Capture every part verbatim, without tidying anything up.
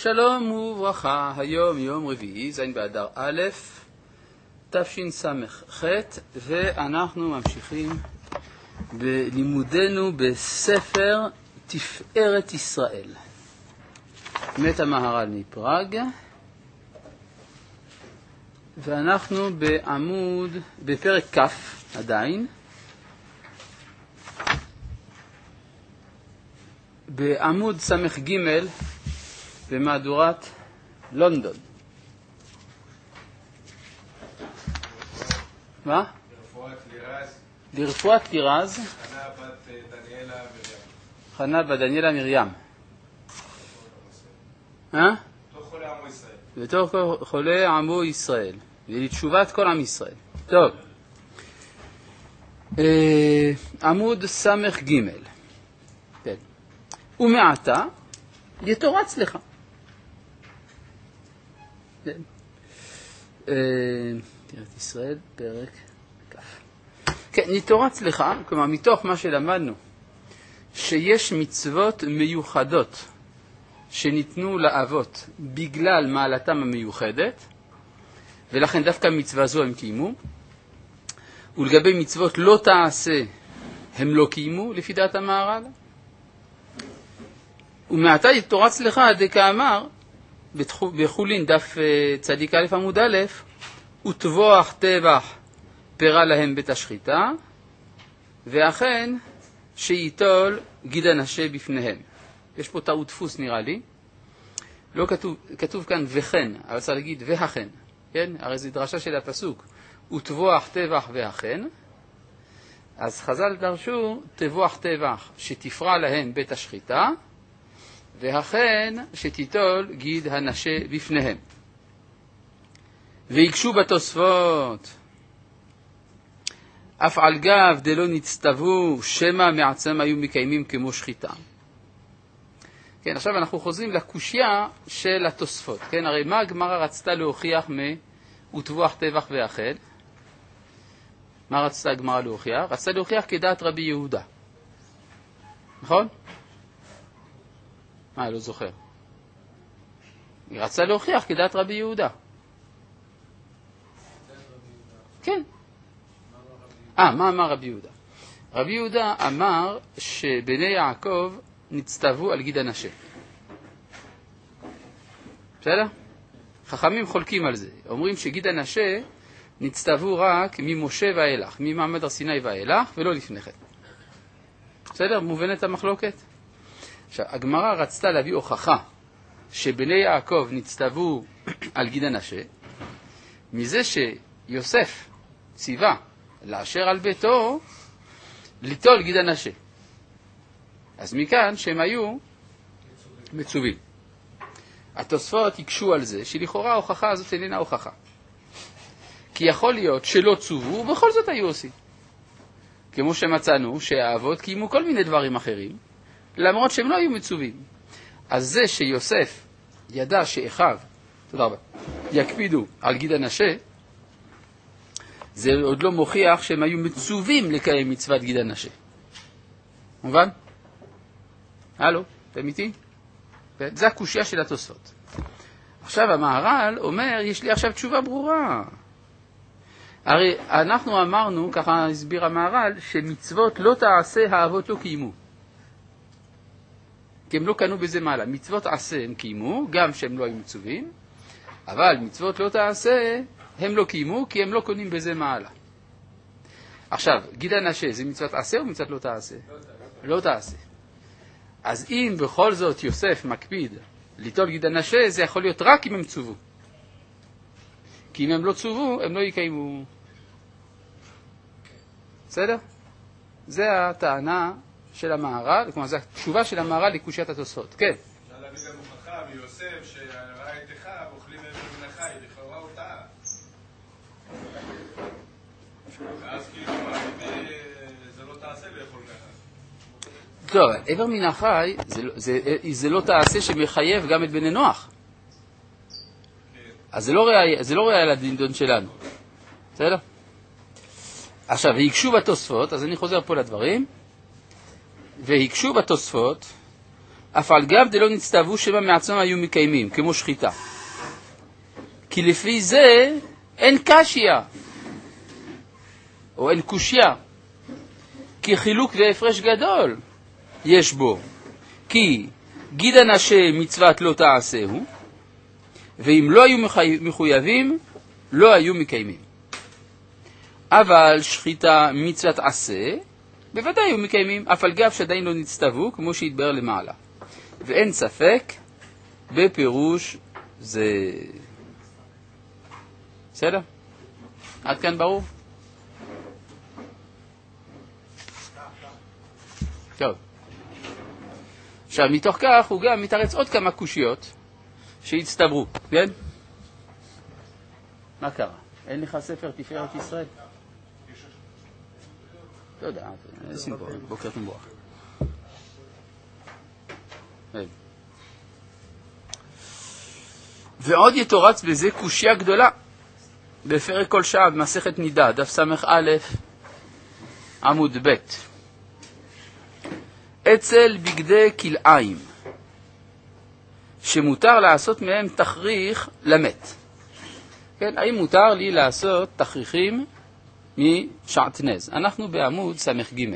שלום וברכה, היום יום רביעי, זין באדר א', תשס"ח, ואנחנו ממשיכים בלימודנו בספר תפארת ישראל. מת המהר"ל מפראג, ואנחנו בעמוד, בפרק כ' עדיין, בעמוד סמך ג' במהדורת לונדון. מה? לרפואת לירז. לרפואת לירז. חנה בת דניאלה מרים. חנה בת דניאלה מרים. אה? בתור חולי עמו ישראל. בתור חולי עמו ישראל. ולתשובת כל עם ישראל. טוב. אה, עמוד סמך ג'. כן. ומעתה יתורץ לך. כן. אה, תראת ישראל, פרק כ'. כן, נתורץ לך, כלומר מתוך מה שלמדנו, שיש מצוות מיוחדות שניתנו לאבות בגלל מעלתם המיוחדת, ולכן דווקא מצווה זו הם קיימו, ולגבי מצוות לא תעשה הם לא קיימו, לפי דעת המהר"ל. ומעתה יתורץ לך דקאמר, בחולין דף צדיק א' עמוד א', וטבוח טבח פרה להם בית השחיטה, ואכן שיטול גיד הנשה בפניהם. יש פה טעות דפוס נראה לי, לא כתוב, כתוב כאן וכן, אבל צריך להגיד והכן, כן? הרי זו דרשה של הפסוק, וטבוח טבח והכן, אז חז"ל דרשו טבוח טבח שתפרע להם בית השחיטה, והכן שתיטול גיד הנשה בפניהם. ויקשו בתוספות, אף על גב דלא נצטוו, שמא מעצם היו מקיימים כמו שחיטה. כן, עכשיו אנחנו חוזרים לקושיה של התוספות. כן, הרי מה הגמרא רצתה להוכיח מ"וטבוח טבח והכן"? מה רצתה הגמרא להוכיח? רצתה להוכיח כדעת רבי יהודה. נכון? מה, לא זוכר. היא רצתה להוכיח כדעת רבי יהודה. כן. אה, מה אמר רבי יהודה? רבי יהודה אמר שבני יעקב נצטוו על גיד הנשה. בסדר? חכמים חולקים על זה. אומרים שגיד הנשה נצטוו רק ממשה ואילך, ממעמד הר סיני ואילך, ולא לפני כן. בסדר? מובנת המחלוקת? עכשיו, הגמרא רצתה להביא הוכחה שבני יעקב נצטוו על גיד הנשה, מזה שיוסף ציווה לאשר על ביתו ליטול גיד הנשה. אז מכאן שהם היו מצווים. התוספות יקשו על זה שלכאורה ההוכחה הזאת איננה הוכחה. כי יכול להיות שלא צוו ובכל זאת היו עושים. כמו שמצאנו שהאבות קיימו כל מיני דברים אחרים, למרות שהם לא היו מצווים. אז זה שיוסף ידע שאחיו, תודה רבה, יקפידו על גיד הנשה, זה עוד לא מוכיח שהם היו מצווים לקיים מצוות גיד הנשה. מובן? הלו, אתם איתי? זה הקושיה של התוספות. עכשיו המהר"ל אומר, יש לי עכשיו תשובה ברורה. הרי אנחנו אמרנו, ככה הסביר המהר"ל, שמצוות לא תעשה האבות לא קיימו. כי הם לא קנו בזה מעלה. מצוות עשה הם קיימו, גם שהם לא היו מצווים, אבל מצוות לא תעשה הם לא קיימו, כי הם לא קונים בזה מעלה. עכשיו, גיד הנשה, זה מצוות עשה או מצוות לא תעשה? לא תעשה. אז אם בכל זאת יוסף מקפיד ליטול גיד הנשה, זה יכול להיות רק אם הם צובו. כי אם הם לא צובו, הם לא יקיימו. בסדר? זה הטענה של המהר"ל, כלומר, זו התשובה של המהר"ל לקושיית התוספות. כן. אפשר להביא גם הוכחה מיוסף שראה את אחיו, אוכלים מעבר מן החי, לכאורה הוא טעה. ואז כאילו, זה לא תעשה לאכול ככה. טוב, עבר מן החי, זה, זה, זה לא תעשה שמחייב גם את בני נוח. אז זה לא ראיה, זה לא ראיה לדינדון שלנו. בסדר? עכשיו, ויקשו בתוספות, אז אני חוזר פה לדברים. ויקשו בתוספות, אף על גב דלא נצטוו שמא מעצמם היו מקיימים, כמו שחיטה. כי לפי זה אין קשיה, או אין קושיה, כי חילוק והפרש גדול יש בו. כי גיד אנשי מצוות לא תעשהו, ואם לא היו מחויבים, לא היו מקיימים. אבל שחיטה מצוות עשה, בוודאי היו מקיימים, אף על גב שעדיין לא נצטוו, כמו שהתברר למעלה. ואין ספק בפירוש זה. בסדר? עד כאן ברור? טוב. עכשיו, מתוך כך הוא גם מתארץ עוד כמה קושיות שהצטברו, כן? מה קרה? אין לך ספר תפארת ישראל? לא יודע, שים פה, בוקר תמבוח. ועוד יתורץ בזה קושיה גדולה בפרק כל שעה במסכת נידה, דף סמך א' עמוד ב'. אצל בגדי כלאיים שמותר לעשות מהם תכריך למת. כן, האם מותר לי לעשות תכריכים משעטנז? אנחנו בעמוד סמך ג'.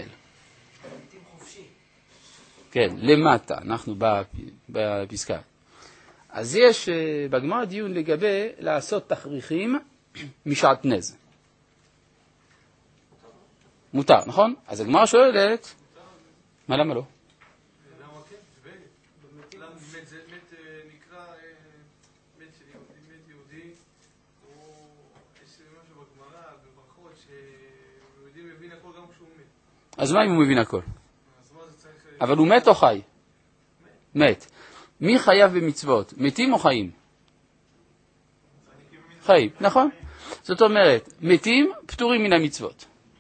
כן, למטה, אנחנו בפסקה. אז יש בגמרא דיון לגבי לעשות תכריכים משעטנז. מותר, נכון? אז הגמרא שואלת, מה למה לא? למה כן? למה מת זה מת נקרא מת של יהודי, מת יהודי, או יש משהו בגמרא, בברכות, שיהודי מבין הכל גם כשהוא מת. אז מה אם הוא מבין הכל? אבל הוא מת או חי? מת. מי חייב במצוות? מתים או חיים? חיים, נכון? זאת אומרת, מתים פטורים מן המצוות.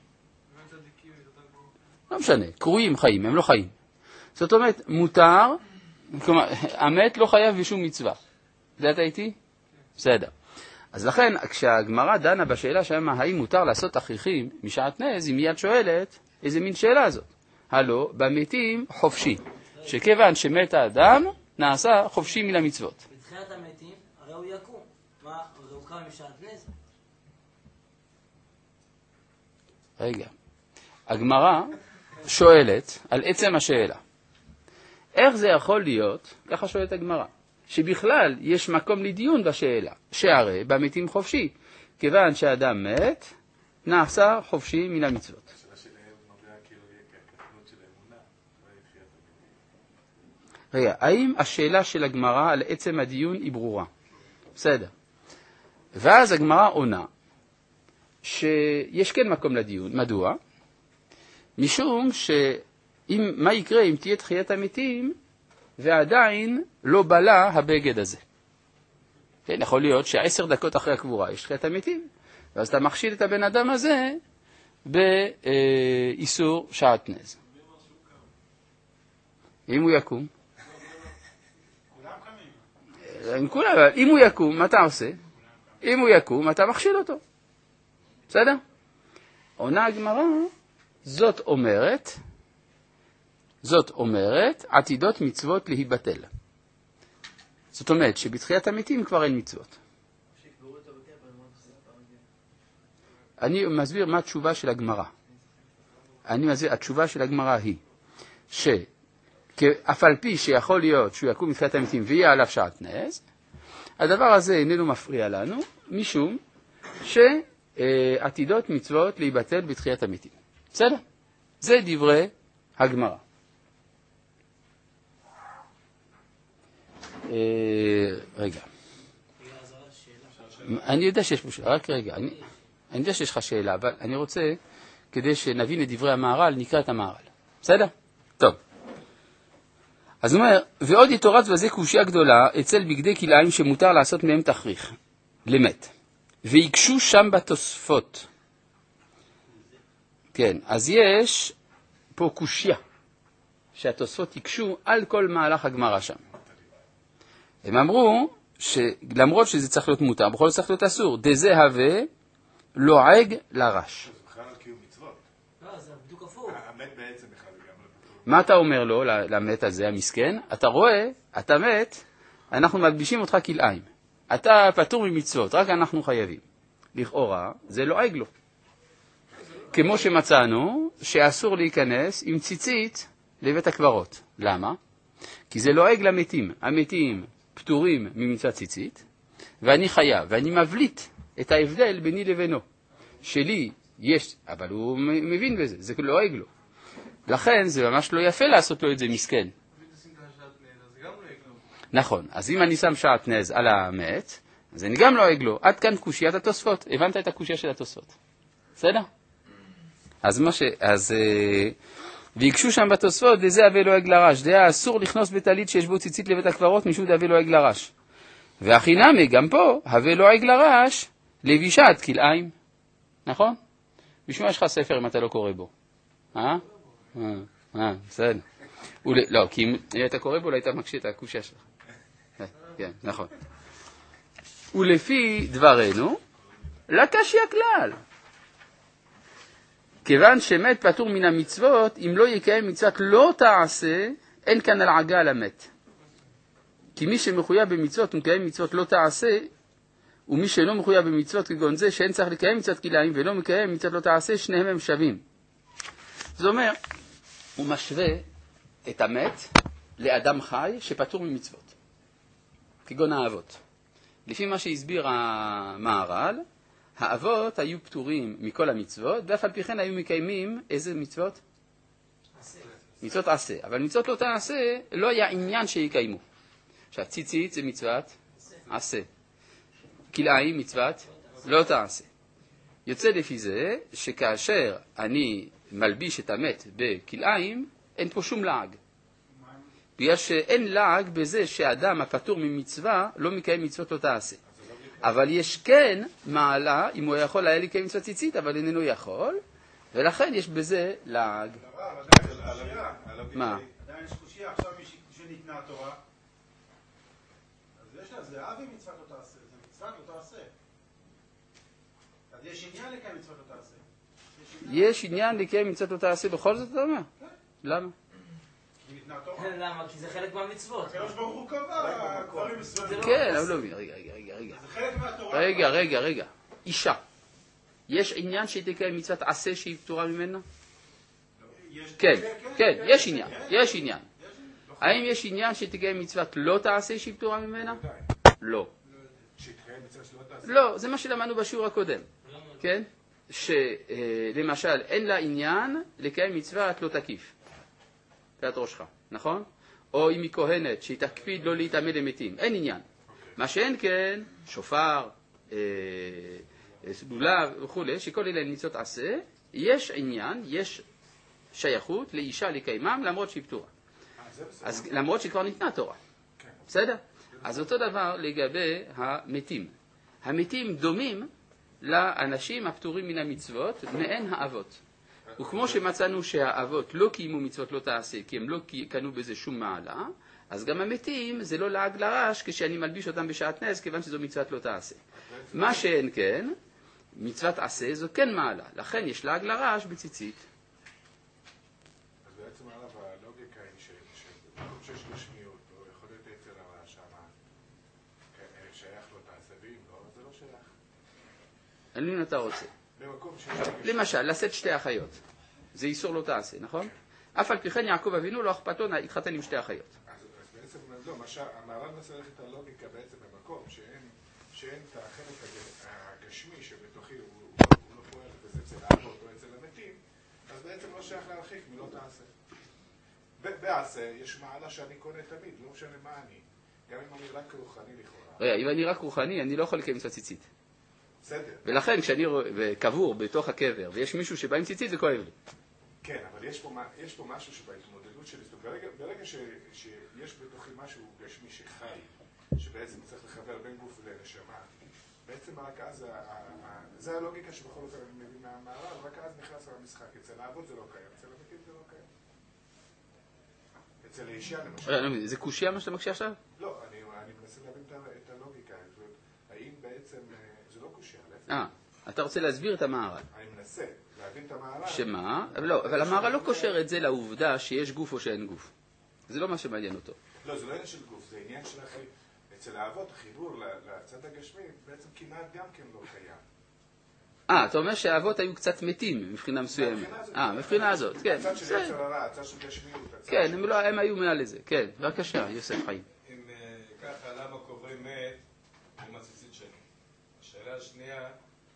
לא משנה, קרויים חיים, הם לא חיים. זאת אומרת, מותר, כלומר, המת לא חייב בשום מצווה. יודעת איתי? בסדר. אז לכן, כשהגמרא דנה בשאלה שמה, האם מותר לעשות תכריכים משעטנז, היא מיד שואלת, איזה מין שאלה זאת? הלא, במתים חופשי. שכיוון שמת האדם, נעשה חופשי מן המצוות. בתחילת המתים, הרי הוא יקום. מה, הוא קם משעטנז? רגע. הגמרא שואלת על עצם השאלה. איך זה יכול להיות, ככה שואלת הגמרא, שבכלל יש מקום לדיון בשאלה, שהרי במתים חופשי, כיוון שהאדם מת, נעשה חופשי מן המצוות. רגע, האם השאלה של הגמרא על עצם הדיון היא ברורה? בסדר. ואז הגמרא עונה שיש כן מקום לדיון. מדוע? משום שאם, מה יקרה אם תהיה תחיית המתים ועדיין לא בלה הבגד הזה? כן, יכול להיות שעשר דקות אחרי הקבורה יש תחיית המתים, ואז אתה מכשיל את הבן אדם הזה באיסור שעטנז. אם הוא יקום? אם הוא יקום, מה אתה עושה? אם הוא יקום, אתה מכשיל אותו. בסדר? עונה הגמרא, זאת אומרת, זאת אומרת, עתידות מצוות להיבטל. זאת אומרת, שבתחיית המתים כבר אין מצוות. אני מסביר מה התשובה של הגמרא. אני מסביר, התשובה של הגמרא היא, שאף על פי שיכול להיות שהוא יקום בתחיית המתים ויהיה עליו שעטנז, הדבר הזה איננו מפריע לנו, משום שעתידות מצוות להיבטל בתחיית המתים. בסדר? זה דברי הגמרא. רגע. אני יודע שיש פה שאלה, רק רגע, אני, אני יודע שיש לך שאלה, אבל אני רוצה, כדי שנבין את דברי המהר"ל, נקרא את המהר"ל. בסדר? טוב. אז הוא אומר, ועוד יתורץ בזה קושיה גדולה אצל בגדי כלאיים שמותר לעשות מהם תכריך, למת. ויקשו שם בתוספות. כן, אז יש פה קושיה, שהתוספות יקשו על כל מהלך הגמרא שם. הם אמרו, שלמרות שזה צריך להיות מותר, בכל זאת צריך להיות אסור, דזה הווה לועג לרש. זה בכלל על קיום מצוות. לא, זה בדיוק הפוך. המת בעצם בכלל גם לא מה אתה אומר לו, למת הזה, המסכן? אתה רואה, אתה מת, אנחנו מלבישים אותך כלאיים. אתה פטור ממצוות, רק אנחנו חייבים. לכאורה, זה לועג לו. כמו שמצאנו, שאסור להיכנס עם ציצית לבית הקברות. למה? כי זה לועג למתים. המתים פטורים ממצוות ציצית, ואני חייב, ואני מבליט את ההבדל ביני לבינו. שלי יש, אבל הוא מבין בזה, זה לועג לו. לכן זה ממש לא יפה לעשות לו את זה מסכן. נכון, אז אם אני שם שעטנז על המת, אז אני גם לועג לו. עד כאן קושיית התוספות. הבנת את הקושיה של התוספות. בסדר? אז מה ש... אז... ויקשו שם בתוספות, וזה הווה לועג לרש. דעה אסור לכנוס בטלית שיש בו ציצית לבית הקברות, משום דהווה לועג לרש. והחינמי, גם פה, הווה לועג לרש, לבישת כלאיים. נכון? בשביל מה יש לך ספר אם אתה לא קורא בו? אה? אה, אה, בסדר. לא, כי אם אתה קורא בו, לא היית מקשה את הקושיה שלך. כן, נכון. ולפי דברנו, לקשי הכלל. כיוון שמת פטור מן המצוות, אם לא יקיים מצוות לא תעשה, אין כאן הלעגה על המת. כי מי שמחויב במצוות ומקיים מצוות לא תעשה, ומי שאינו מחויב במצוות כגון זה, שאין צריך לקיים מצוות כלאיים ולא מקיים מצוות לא תעשה, שניהם הם שווים. זאת אומרת, הוא משווה את המת לאדם חי שפטור ממצוות, כגון האבות. לפי מה שהסביר המהר"ל, האבות היו פטורים מכל המצוות, ואף על פי כן היו מקיימים איזה מצוות? עשה. מצוות עשה. אבל מצוות לא תעשה, לא היה עניין שיקיימו. עכשיו, ציצית זה מצוות עשה. כלאיים מצוות לא תעשה. יוצא לפי זה שכאשר אני מלביש את המת בכלאיים, אין פה שום לעג. בגלל שאין לעג בזה שהאדם הפטור ממצווה לא מקיים מצוות לא תעשה. אבל יש כן מעלה, אם הוא יכול היה לקיים מצוות ציצית, אבל איננו יכול, ולכן יש בזה לעג. מה? עדיין יש קושיה, עכשיו שניתנה התורה, אז יש לה, זה אבי מצוות לא תעשה, זה מצוות לא תעשה. אז יש עניין לקיים מצוות לא תעשה. יש עניין לקיים מצוות לא תעשה בכל זאת, אתה אומר? למה? למה? כי זה חלק מהמצוות. הקדוש ברוך הוא קבע דברים מסוימים. כן, אבל לא מבין, רגע, רגע, רגע, רגע. זה חלק מהתורה. רגע, רגע, רגע. אישה. יש עניין שהיא תקיים מצוות עשה שהיא פטורה ממנה? כן, כן, יש עניין, יש עניין. האם יש עניין שתקיים מצוות לא תעשה שהיא פטורה ממנה? לא. לא, זה מה שלמדנו בשיעור הקודם. כן? שלמשל אין לה עניין לקיים מצוות לא תקיף. תת ראשך, נכון? או אם היא כהנת, שהיא תקפיד לא להתאמן למתים. אין עניין. מה שאין כן, שופר, סלולה וכו', שכל אלה מצוות עשה, יש עניין, יש שייכות לאישה לקיימם, למרות שהיא פטורה. אז למרות שכבר ניתנה תורה. בסדר? אז אותו דבר לגבי המתים. המתים דומים לאנשים הפטורים מן המצוות, מעין האבות. וכמו שמצאנו שהאבות לא קיימו מצוות לא תעשה, כי הם לא קנו בזה שום מעלה, אז גם המתים זה לא לעג לרש כשאני מלביש אותם בשעת נס, כיוון שזו מצוות לא תעשה. מה שאין כן, מצוות עשה זו כן מעלה, לכן יש לעג לרש בציצית. אז בעצם עליו הלוגיקה היא שבמקום שיש גשמיות, או יכול להיות יצר הרע שמה, שייך לא תעשה, ואם לא, זה לא שייך. אני מבין אתה רוצה. למשל, לשאת שתי אחיות. זה איסור לא תעשה, נכון? אף על פי כן יעקב אבינו לא אכפתו להתחתן עם שתי אחיות. אז בעצם, לא, המהר"ל מנסה ללכת את הלוגיקה בעצם במקום שאין את החלק הגשמי שבתוכי הוא לא פועל וזה אצל האבות או אצל המתים, אז בעצם לא שייך להרחיק מלא תעשה. בעשה יש מעלה שאני קונה תמיד, לא משנה מה אני. גם אם אני רק רוחני לכאורה. רגע, אם אני רק רוחני, אני לא יכול לקיים מצוות ציצית. בסדר. ולכן כשאני קבור בתוך הקבר ויש מישהו שבא עם ציצית זה כואב לי. כן, אבל יש פה, יש פה משהו שבהתמודדות שלי, ברגע, ברגע ש, שיש בתוכי משהו גשמי שחי, שבעצם צריך לחבר בין גוף לנשמה, בעצם רק אז, ה, ה, ה, זה הלוגיקה שבכל אופן אני מבין מהמהר"ל, רק אז נכנס למשחק. אצל האבות זה לא קיים, אצל המתים זה לא קיים. אצל האישה למשל. זה קושיה מה שאתה מקשה עכשיו? לא, אני, אני מנסה להבין את הלוגיקה. האם בעצם, זה לא קושיה. אה, אתה רוצה להסביר את המהר"ל. אני מנסה. להבין את המעלה. שמה? אבל לא, אבל המהר"ל לא קושר את זה לעובדה שיש גוף או שאין גוף. זה לא מה שמעניין אותו. לא, זה לא עניין של גוף, זה עניין של החי... אצל האבות, החיבור לצד הגשמי בעצם כמעט גם כן לא קיים. אה, אתה אומר שהאבות היו קצת מתים מבחינה מסוימת. אה, מבחינה הזאת, כן. הצד של יצר הרע, הצד של גשמיות. כן, הם היו מעל לזה. כן, בבקשה, יוסף חיים. אם ככה, למה קוברים מת עם הציצית שלו? השאלה השנייה,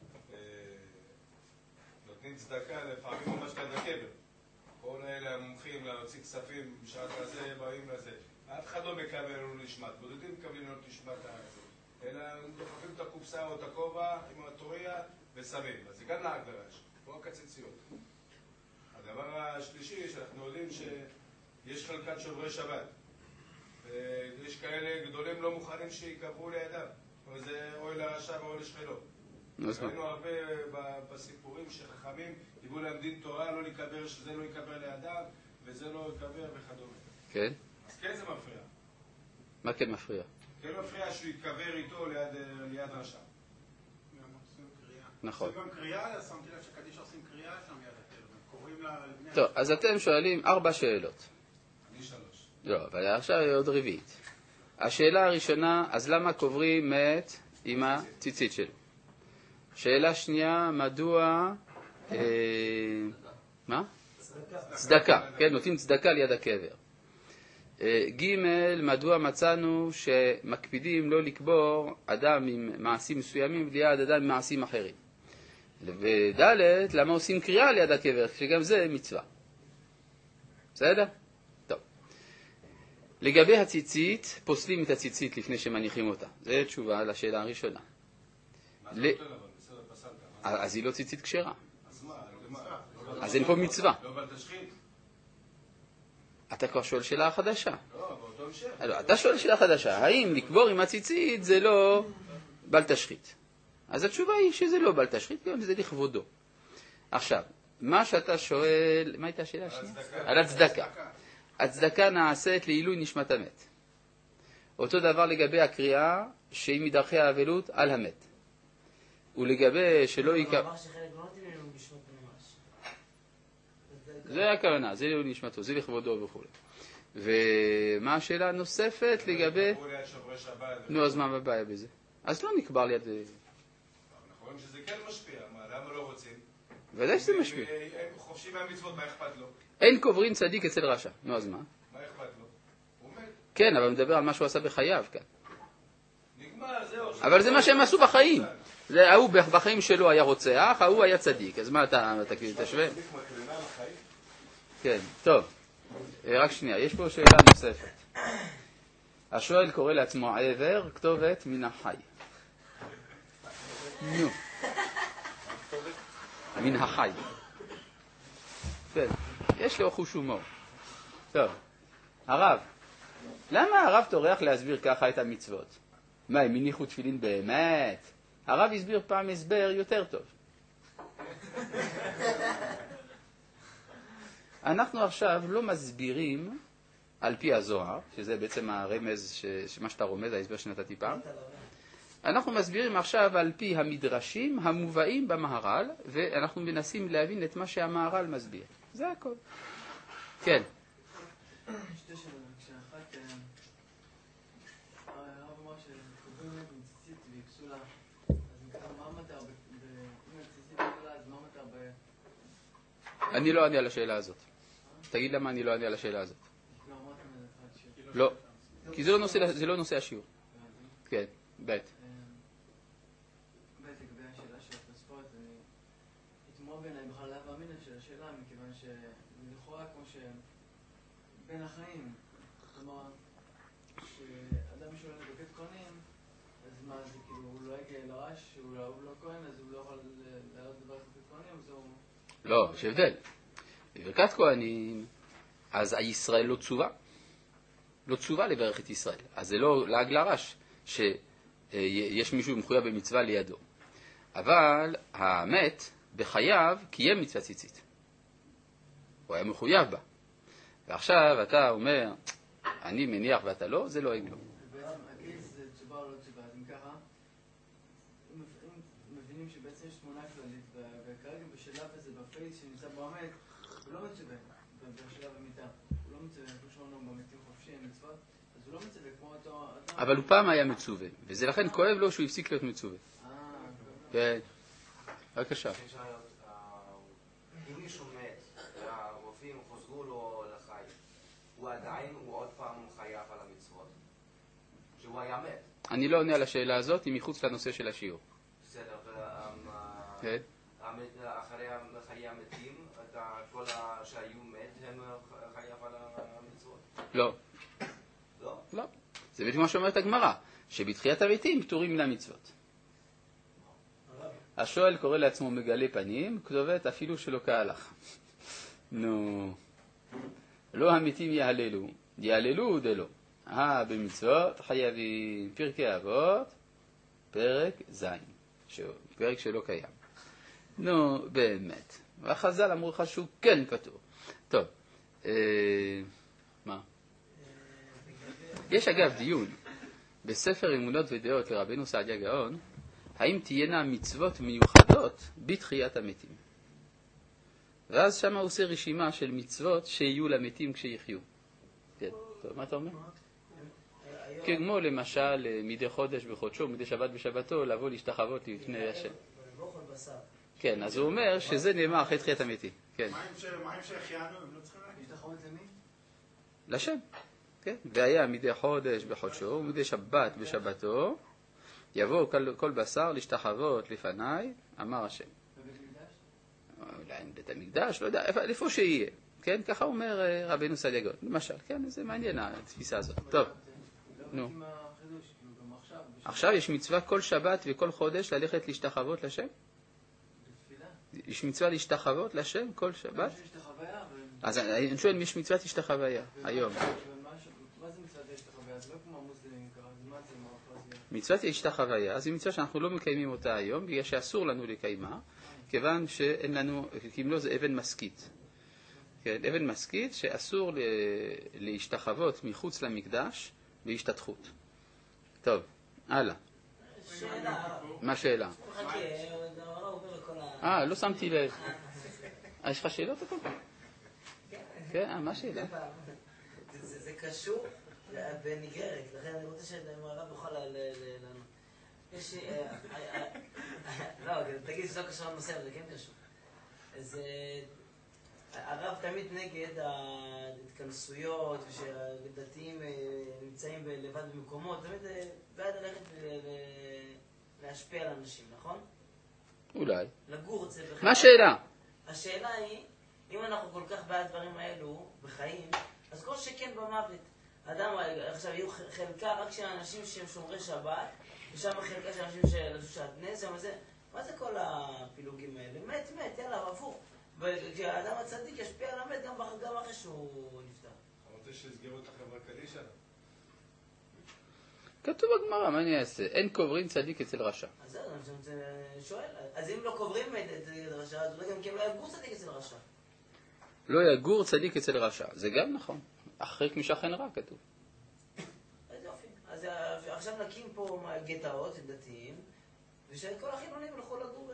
נותנים צדקה לפעמים ממש ליד הקבר. כל אלה המומחים להוציא כספים בשעת הזה, באים לזה. אף אחד לא מקבל לנו נשמת, בודדים מקבלים לנו נשמת הזה. אלא דוחפים את הקופסה או את הכובע עם הטוריה ושמים. אז זה גם נהג דרש, פה הקציציות. הדבר השלישי, שאנחנו יודעים שיש חלקת שוברי שבת. ויש כאלה גדולים לא מוכנים שיקברו לידם. וזה אוי לרשע ואוי לשכנו. ראינו הרבה בסיפורים שחכמים דיברו להם דין תורה, לא להיקבר, שזה לא יקבר לידם, וזה לא יקבר וכדומה. כן? אז כן זה מפריע. מה כן מפריע? כן מפריע שהוא יתקבר איתו ליד רשע. נכון. זה גם קריאה, שמתי לב שקדיש עושים קריאה שם יד הקבר. קוראים לה... טוב, אז אתם שואלים ארבע שאלות. אני שלוש. לא, אבל עכשיו עוד רביעית. השאלה הראשונה, אז למה קוברים מת עם הציצית שלו? שאלה שנייה, מדוע... אה, מה? צדקה, כן, נותנים צדקה ליד הקבר. ג' מדוע מצאנו שמקפידים לא לקבור אדם עם מעשים מסוימים ליד אדם עם מעשים אחרים. וד' למה עושים קריאה ליד הקבר, שגם זה מצווה. בסדר? טוב. לגבי הציצית, פוסלים את הציצית לפני שמניחים אותה. זו תשובה לשאלה הראשונה. מה זה נותן אבל? בסדר, פסלת. אז היא לא ציצית כשרה. אז מה? אז אין פה מצווה. לא בל תשחית? אתה כבר שואל שאלה חדשה. לא, באותו המשך. לא, אתה שואל שאלה חדשה. האם לקבור עם הציצית זה לא בל תשחית? אז התשובה היא שזה לא בל תשחית, זה לכבודו. עכשיו, מה שאתה שואל, מה הייתה השאלה השנייה? על הצדקה. הצדקה נעשית לעילוי נשמת המת. אותו דבר לגבי הקריאה שהיא מדרכי האבלות על המת. ולגבי שלא יקרא... הוא אמר שחלק לא נותנים לנו נשמת ממש. זה הכוונה, זה לעילוי נשמתו, זה לכבודו וכו'. ומה השאלה הנוספת לגבי... קברו ליד שוברי שבת. נו, אז מה הבעיה בזה? אז לא נקבר ליד... אנחנו רואים שזה כן משפיע, מה, למה לא רוצים? ודאי שזה משפיע. הם חופשי מהמצוות, מה אכפת לו? אין קוברים צדיק אצל רשע. נו, אז מה? מה אכפת לו? הוא מת. כן, אבל מדבר על מה שהוא עשה בחייו כאן. נגמר, זהו. אבל זה מה שהם עשו בחיים. זה, ההוא בחיים שלו היה רוצח, ההוא היה צדיק. אז מה אתה תשווה? כן, טוב. רק שנייה, יש פה שאלה נוספת. השואל קורא לעצמו עבר, כתובת מן החי. נו. מן החי. כן, יש לו חוש הומור. טוב. הרב, למה הרב טורח להסביר ככה את המצוות? מה, הם הניחו תפילין באמת? הרב הסביר פעם הסבר יותר טוב. אנחנו עכשיו לא מסבירים על פי הזוהר, שזה בעצם הרמז, שמה שאתה רומז, ההסבר שנתתי פעם. אנחנו מסבירים עכשיו על פי המדרשים המובאים במהר"ל, ואנחנו מנסים להבין את מה שהמהר"ל מסביר. זה הכל. כן. שתי שאלות, כשאחת, הרב אמר שקובעים את מציצית והיא פסולה, אז מכך מה המטר, אם הציצית פסולה, אז מה המטר ב... אני לא עונה על השאלה הזאת. תגיד למה אני לא עונה על השאלה הזאת. לא אמרתם על אחד שיר. לא, כי זה לא נושא, זה לא נושא השיעור. כן, בית. בית לגבי השאלה של התוספות, אני אתמול בעיניי בכלל לאו אמינא של השאלה, מכיוון שלכאורה כמו שבין החיים, כלומר, שאדם שואל לבית כהנים, אז מה זה כאילו, הוא לא יגיע לרש, הוא לא כהן, אז הוא לא יכול לעלות לברך בבית כהנים, אז הוא... לא, יש הבדל. בברכת כהנים, אז הישראל לא צובה. לא צובה לברך את ישראל. אז זה לא לעג לרש, שיש מישהו מחויב במצווה לידו. אבל המת בחייו קיים מצווה ציצית. הוא היה מחויב בה. ועכשיו אתה אומר, אני מניח ואתה לא, זה לא עגלו. בעצם הכיס זה תשובה או לא תשובה, אז אם ככה, אם מבינים שבעצם רוצים יש תמונה כללית, וכרגע בשלב הזה, בפייס שנמצא בו המת, הוא לא מצווה, בשלב המיטה. הוא לא מצווה, כמו שאומרנו, במתים חופשי, אין מצוות, אז הוא לא מצווה כמו אותו אדם. אבל הוא פעם היה מצווה, וזה לכן כואב לו שהוא הפסיק להיות מצווה. כן. בבקשה. אם מישהו מת, והרופאים חוזרו לו לחי, הוא עדיין, הוא עוד פעם חייב על המצוות. שהוא היה מת. אני לא עונה על השאלה הזאת, היא מחוץ לנושא של השיעור. בסדר, כן. אחרי חיי המתים, כל שהיו מת, הם חייב על המצוות? לא. לא? לא. זה בדיוק מה שאומרת הגמרא, שבתחיית המתים פטורים מן המצוות. השואל קורא לעצמו מגלה פנים, כתובת אפילו שלא כהלך. נו, לא המתים יהללו, יהללו דלא. אה, במצוות חייבים פרקי אבות, פרק זין, פרק שלא קיים. נו, באמת. והחז"ל אמרו לך שהוא כן כתוב. טוב, אה, מה? יש אגב דיון בספר אמונות ודעות לרבנו סעדיה גאון, האם תהיינה מצוות מיוחדות בתחיית המתים. ואז שם הוא עושה רשימה של מצוות שיהיו למתים כשיחיו. כן, טוב, מה אתה אומר? כמו למשל מדי חודש בחודשו, מדי שבת בשבתו, לבוא להשתחוות לפני השם. כן, אז הוא אומר שזה נאמר אחרי תחיית המתים. כן. מה עם שהחיינו? הם לא צריכים להגיד? להשתחוות למי? לשם. כן, והיה מדי חודש בחודשו, מדי שבת בשבתו, יבוא כל, כל בשר להשתחוות לפניי, אמר השם. בבית מקדש? אולי בית המקדש, לא יודע, איפה שיהיה. כן, ככה אומר רבנו סעדיה גאון. למשל, כן, זה מעניין התפיסה הזאת. טוב, נו. עכשיו יש מצווה כל שבת וכל חודש ללכת להשתחוות לשם? יש מצווה להשתחוות לשם כל שבת? אז אני שואל אם יש מצוות השתחוויה היום. מה זה מצוות השתחוויה? זה לא כמו המוסלמים קרא, מה זה מה? מצוות השתחוויה, אז היא מצווה שאנחנו לא מקיימים אותה היום, בגלל שאסור לנו לקיימה, כיוון שאין לנו, כי אם לא זה אבן מסכית. כן, אבן מסכית שאסור להשתחוות מחוץ למקדש בהשתתחות. טוב, הלאה. שאלה. מה השאלה? חכה, הוא עובר לכל ה... אה, לא שמתי לב. יש לך שאלות הכל? כן, מה השאלה? זה קשור בנגררת, לכן אני רוצה שהרב יוכל לענות. יש... לא, תגיד שזה לא קשור לנושא, אבל זה כן קשור. אז הרב תמיד נגד ההתכנסויות, ושהדתיים נמצאים לבד במקומות, תמיד בעד ללכת להשפיע על אנשים, נכון? אולי. לגור אצל... מה השאלה? השאלה היא, אם אנחנו כל כך בעד דברים האלו בחיים, אז כל שכן במוות. אדם, עכשיו יהיו חלקה רק של אנשים שהם שומרי שבת, ושם חלקה של אנשים שלשו שעטנז, מה זה כל הפילוגים האלה? מת, מת, יאללה, עבור. וכשהאדם הצדיק ישפיע על המת גם אחרי שהוא נפטר. אתה רוצה שיסגרו את החברה קדישא? כתוב בגמרא, מה אני אעשה? אין קוברים צדיק אצל רשע. אז זהו, אני שואל. אז אם לא קוברים אצל רשע, אז אולי גם כי הם לא יגור צדיק אצל רשע. לא יגור צדיק אצל רשע. זה גם נכון. אחרי משכן רע כתוב. אז יופי. אז עכשיו נקים פה גטאות דתיים, ושכל החילונים הלכו לגור...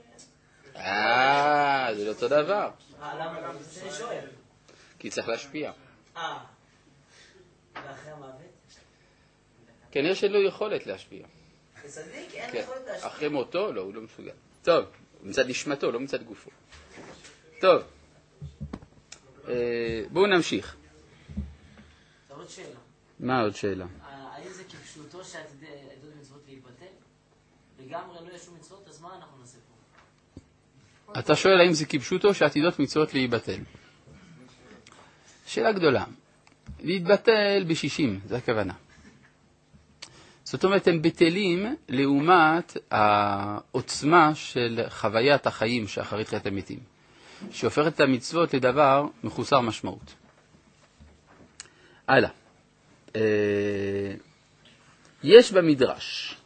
אה, זה לא אותו דבר. אה, למה? זה אני שואל. כי צריך להשפיע. אה. ואחרי המוות? כנראה שלא יכולת להשפיע. כצדיק אין יכולת להשפיע. אחרי מותו, לא, הוא לא מסוגל. טוב, מצד נשמתו, לא מצד גופו. טוב. בואו נמשיך. עוד שאלה. מה עוד שאלה? האם זה כפשוטו שעתידות מצוות להיבטל? לגמרי לא יש שום מצוות, אז מה אנחנו נעשה פה? אתה שואל האם זה כפשוטו שעתידות מצוות להיבטל. שאלה גדולה. להתבטל בשישים, זה הכוונה. זאת אומרת, הם בטלים לעומת העוצמה של חוויית החיים שאחרי תחיית המתים, שהופכת את המצוות לדבר מחוסר משמעות. הלאה. יש במדרש.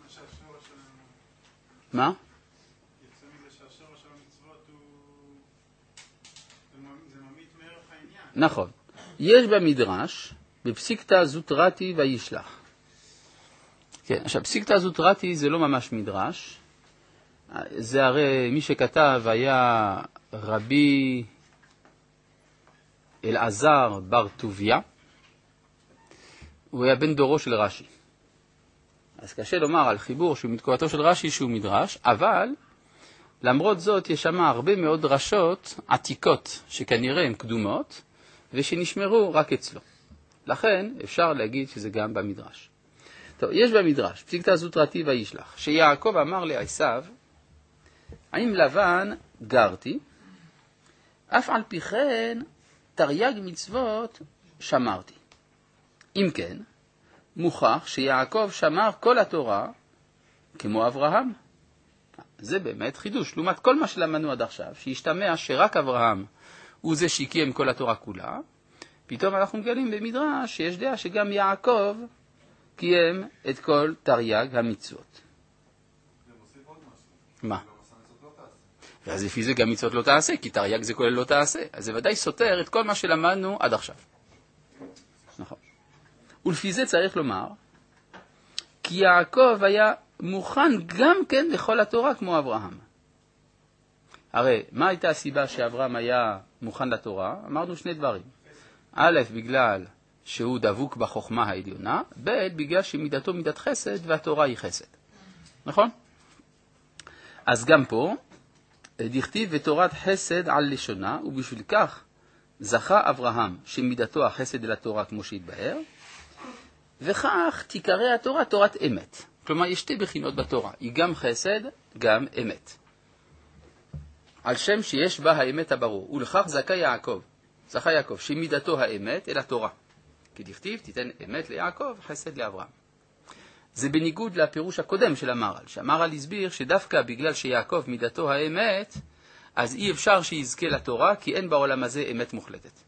מה? יוצא מזה שהשורש של המצוות הוא... זה ממית מערך העניין. נכון. יש במדרש, בפסיקתא זוטרתי וישלח. כן, עכשיו, פסיקתא זוטרתי זה לא ממש מדרש, זה הרי מי שכתב היה רבי אלעזר בר טוביה, הוא היה בן דורו של רש"י. אז קשה לומר על חיבור שהוא מתקופתו של רש"י שהוא מדרש, אבל למרות זאת יש שם הרבה מאוד דרשות עתיקות שכנראה הן קדומות ושנשמרו רק אצלו. לכן אפשר להגיד שזה גם במדרש. טוב, יש במדרש, פסיקתא זוטרתי וישלח, שיעקב אמר לעשיו, עם לבן גרתי, אף על פי כן תרי"ג מצוות שמרתי. אם כן, מוכח שיעקב שמר כל התורה כמו אברהם. זה באמת חידוש, לעומת כל מה שלמדנו עד עכשיו, שהשתמע שרק אברהם הוא זה שקיים כל התורה כולה, פתאום אנחנו מגלים במדרש שיש דעה שגם יעקב קיים את כל תרי"ג המצוות. זה מוסיף עוד משהו. מה? לא תעשה. ואז לפי זה גם מצוות לא תעשה, כי תרי"ג זה כולל לא תעשה. אז זה ודאי סותר את כל מה שלמדנו עד עכשיו. נכון. ולפי זה צריך לומר, כי יעקב היה מוכן גם כן לכל התורה כמו אברהם. הרי מה הייתה הסיבה שאברהם היה מוכן לתורה? אמרנו שני דברים. א', בגלל שהוא דבוק בחוכמה העליונה, ב', בגלל שמידתו מידת חסד והתורה היא חסד. נכון? אז גם פה, דכתיב ותורת חסד על לשונה, ובשביל כך זכה אברהם שמידתו החסד אל התורה כמו שהתבהר, וכך תיקרא התורה תורת אמת. כלומר, יש שתי בחינות בתורה, היא גם חסד, גם אמת. על שם שיש בה האמת הברור, ולכך זכה יעקב, זכה יעקב שמידתו האמת אל התורה. כי דכתיב תיתן אמת ליעקב, חסד לאברהם. זה בניגוד לפירוש הקודם של המהר"ל, שהמהר"ל הסביר שדווקא בגלל שיעקב מידתו האמת, אז אי אפשר שיזכה לתורה, כי אין בעולם הזה אמת מוחלטת.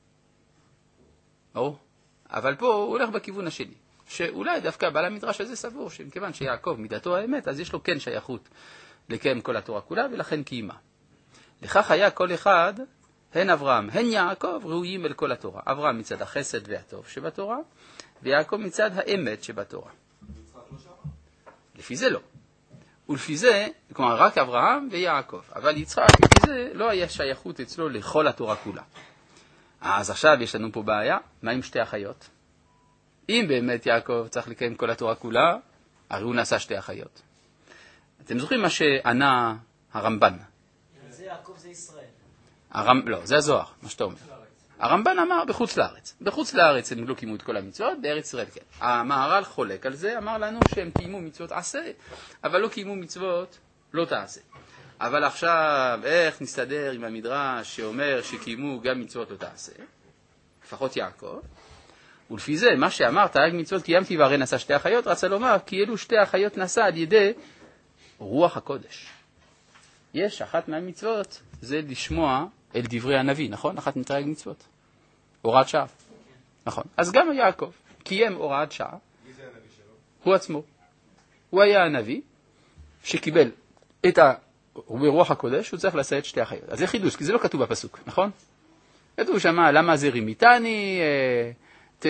או, אבל פה הוא הולך בכיוון השני, שאולי דווקא בעל המדרש הזה סבור, שמכיוון שיעקב מידתו האמת, אז יש לו כן שייכות לקיים כל התורה כולה, ולכן קיימה. לכך היה כל אחד, הן אברהם, הן יעקב, ראויים אל כל התורה. אברהם מצד החסד והטוב שבתורה, ויעקב מצד האמת שבתורה. לפי זה לא. ולפי זה, כלומר רק אברהם ויעקב. אבל יצחק, לפי זה לא היה שייכות אצלו לכל התורה כולה. אז עכשיו יש לנו פה בעיה, מה עם שתי אחיות? אם באמת יעקב צריך לקיים כל התורה כולה, הרי הוא נעשה שתי אחיות. אתם זוכרים מה שענה הרמב"ן? זה יעקב זה ישראל. הרמ... לא, זה הזוהר, מה שאתה אומר. הרמב"ן אמר בחוץ לארץ. בחוץ לארץ הם לא קיימו את כל המצוות, בארץ ישראל כן. המהר"ל חולק על זה, אמר לנו שהם קיימו מצוות עשה, אבל לא קיימו מצוות לא תעשה. אבל עכשיו, איך נסתדר עם המדרש שאומר שקיימו גם מצוות לא תעשה? לפחות יעקב. ולפי זה, מה שאמר, תרי"ג מצוות קיימתי והרי נשא שתי אחיות, רצה לומר, כי אלו שתי אחיות נשא על ידי רוח הקודש. יש אחת מהמצוות, זה לשמוע אל דברי הנביא, נכון? אחת מתרי"ג מצוות. הוראת שעה. נכון. אז גם יעקב קיים הוראת שעה. מי זה הנביא שלו? הוא עצמו. הוא היה הנביא שקיבל את ה... ברוח הקודש, הוא צריך לשאת שתי אחיות. אז זה חידוש, כי זה לא כתוב בפסוק, נכון? כתוב שמה, למה זה רימיתני, ת...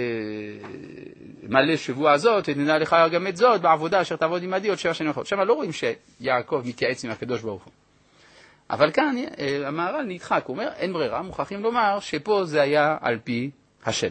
מלא שבוע הזאת, תדנה לך גם את זאת, בעבודה אשר תעבוד עמדי עוד שבע שנים אחרות. שמה לא רואים שיעקב מתייעץ עם הקדוש ברוך הוא. אבל כאן המהר"ל נדחק, הוא אומר, אין ברירה, מוכרחים לומר שפה זה היה על פי השם.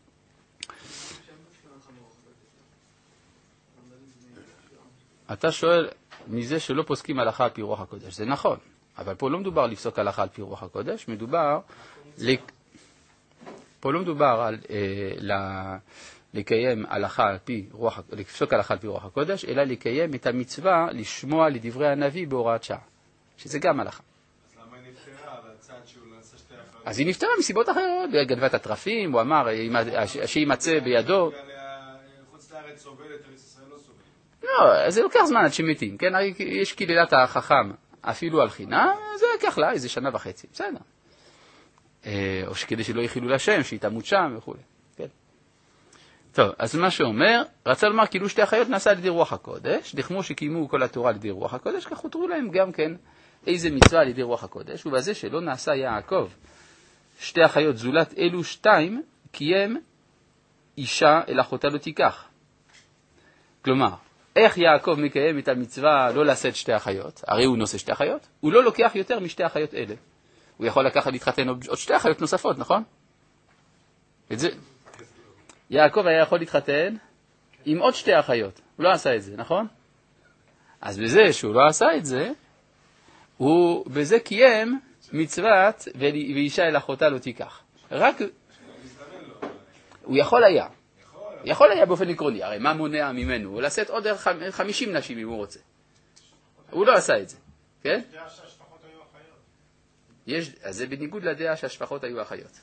אתה שואל, מזה שלא פוסקים הלכה על פי רוח הקודש, זה נכון, אבל פה לא מדובר לפסוק הלכה על פי רוח הקודש, מדובר, לק... פה לא מדובר על אה, ל... לקיים הלכה על פי רוח, לפסוק הלכה על פי רוח הקודש, אלא לקיים את המצווה לשמוע לדברי הנביא בהוראת שעה, שזה גם הלכה. אז למה היא נפטרה על הצד שהוא נעשה שתי אחיות? אז היא נפטרה מסיבות אחרות, גנבה את הטרפים, הוא אמר שימצא בידו. חוץ לארץ סובלת, ארץ ישראל לא סובלת. לא, זה לוקח זמן עד שמתים, כן? יש קללת החכם אפילו על חינם, זה לקח לה איזה שנה וחצי, בסדר. או שכדי שלא יחילו לשם, שהיא תמות שם וכו'. כן. טוב, אז מה שאומר, רצה לומר כאילו שתי אחיות נעשה על ידי רוח הקודש, דכמו שקיימו כל התורה על ידי רוח הקודש, כך הותרו להם גם כן איזה מצווה על ידי רוח הקודש, ובזה שלא נעשה יעקב שתי אחיות זולת אלו שתיים, קיים אישה אל אחותה לא תיקח. כלומר, איך יעקב מקיים את המצווה לא לשאת שתי אחיות? הרי הוא נושא שתי אחיות. הוא לא לוקח יותר משתי אחיות אלה. הוא יכול לקחת להתחתן עוד שתי אחיות נוספות, נכון? את זה. יעקב היה יכול להתחתן עם עוד שתי אחיות. הוא לא עשה את זה, נכון? אז בזה שהוא לא עשה את זה, הוא בזה קיים מצוות ואישה אל אחותה לא תיקח. רק הוא יכול היה. יכול היה באופן עקרוני, הרי מה מונע ממנו? הוא לשאת עוד חמישים נשים אם הוא רוצה. הוא לא עשה את זה, כן? דעה שהשפחות היו אחיות. יש, אז זה בניגוד לדעה שהשפחות היו אחיות.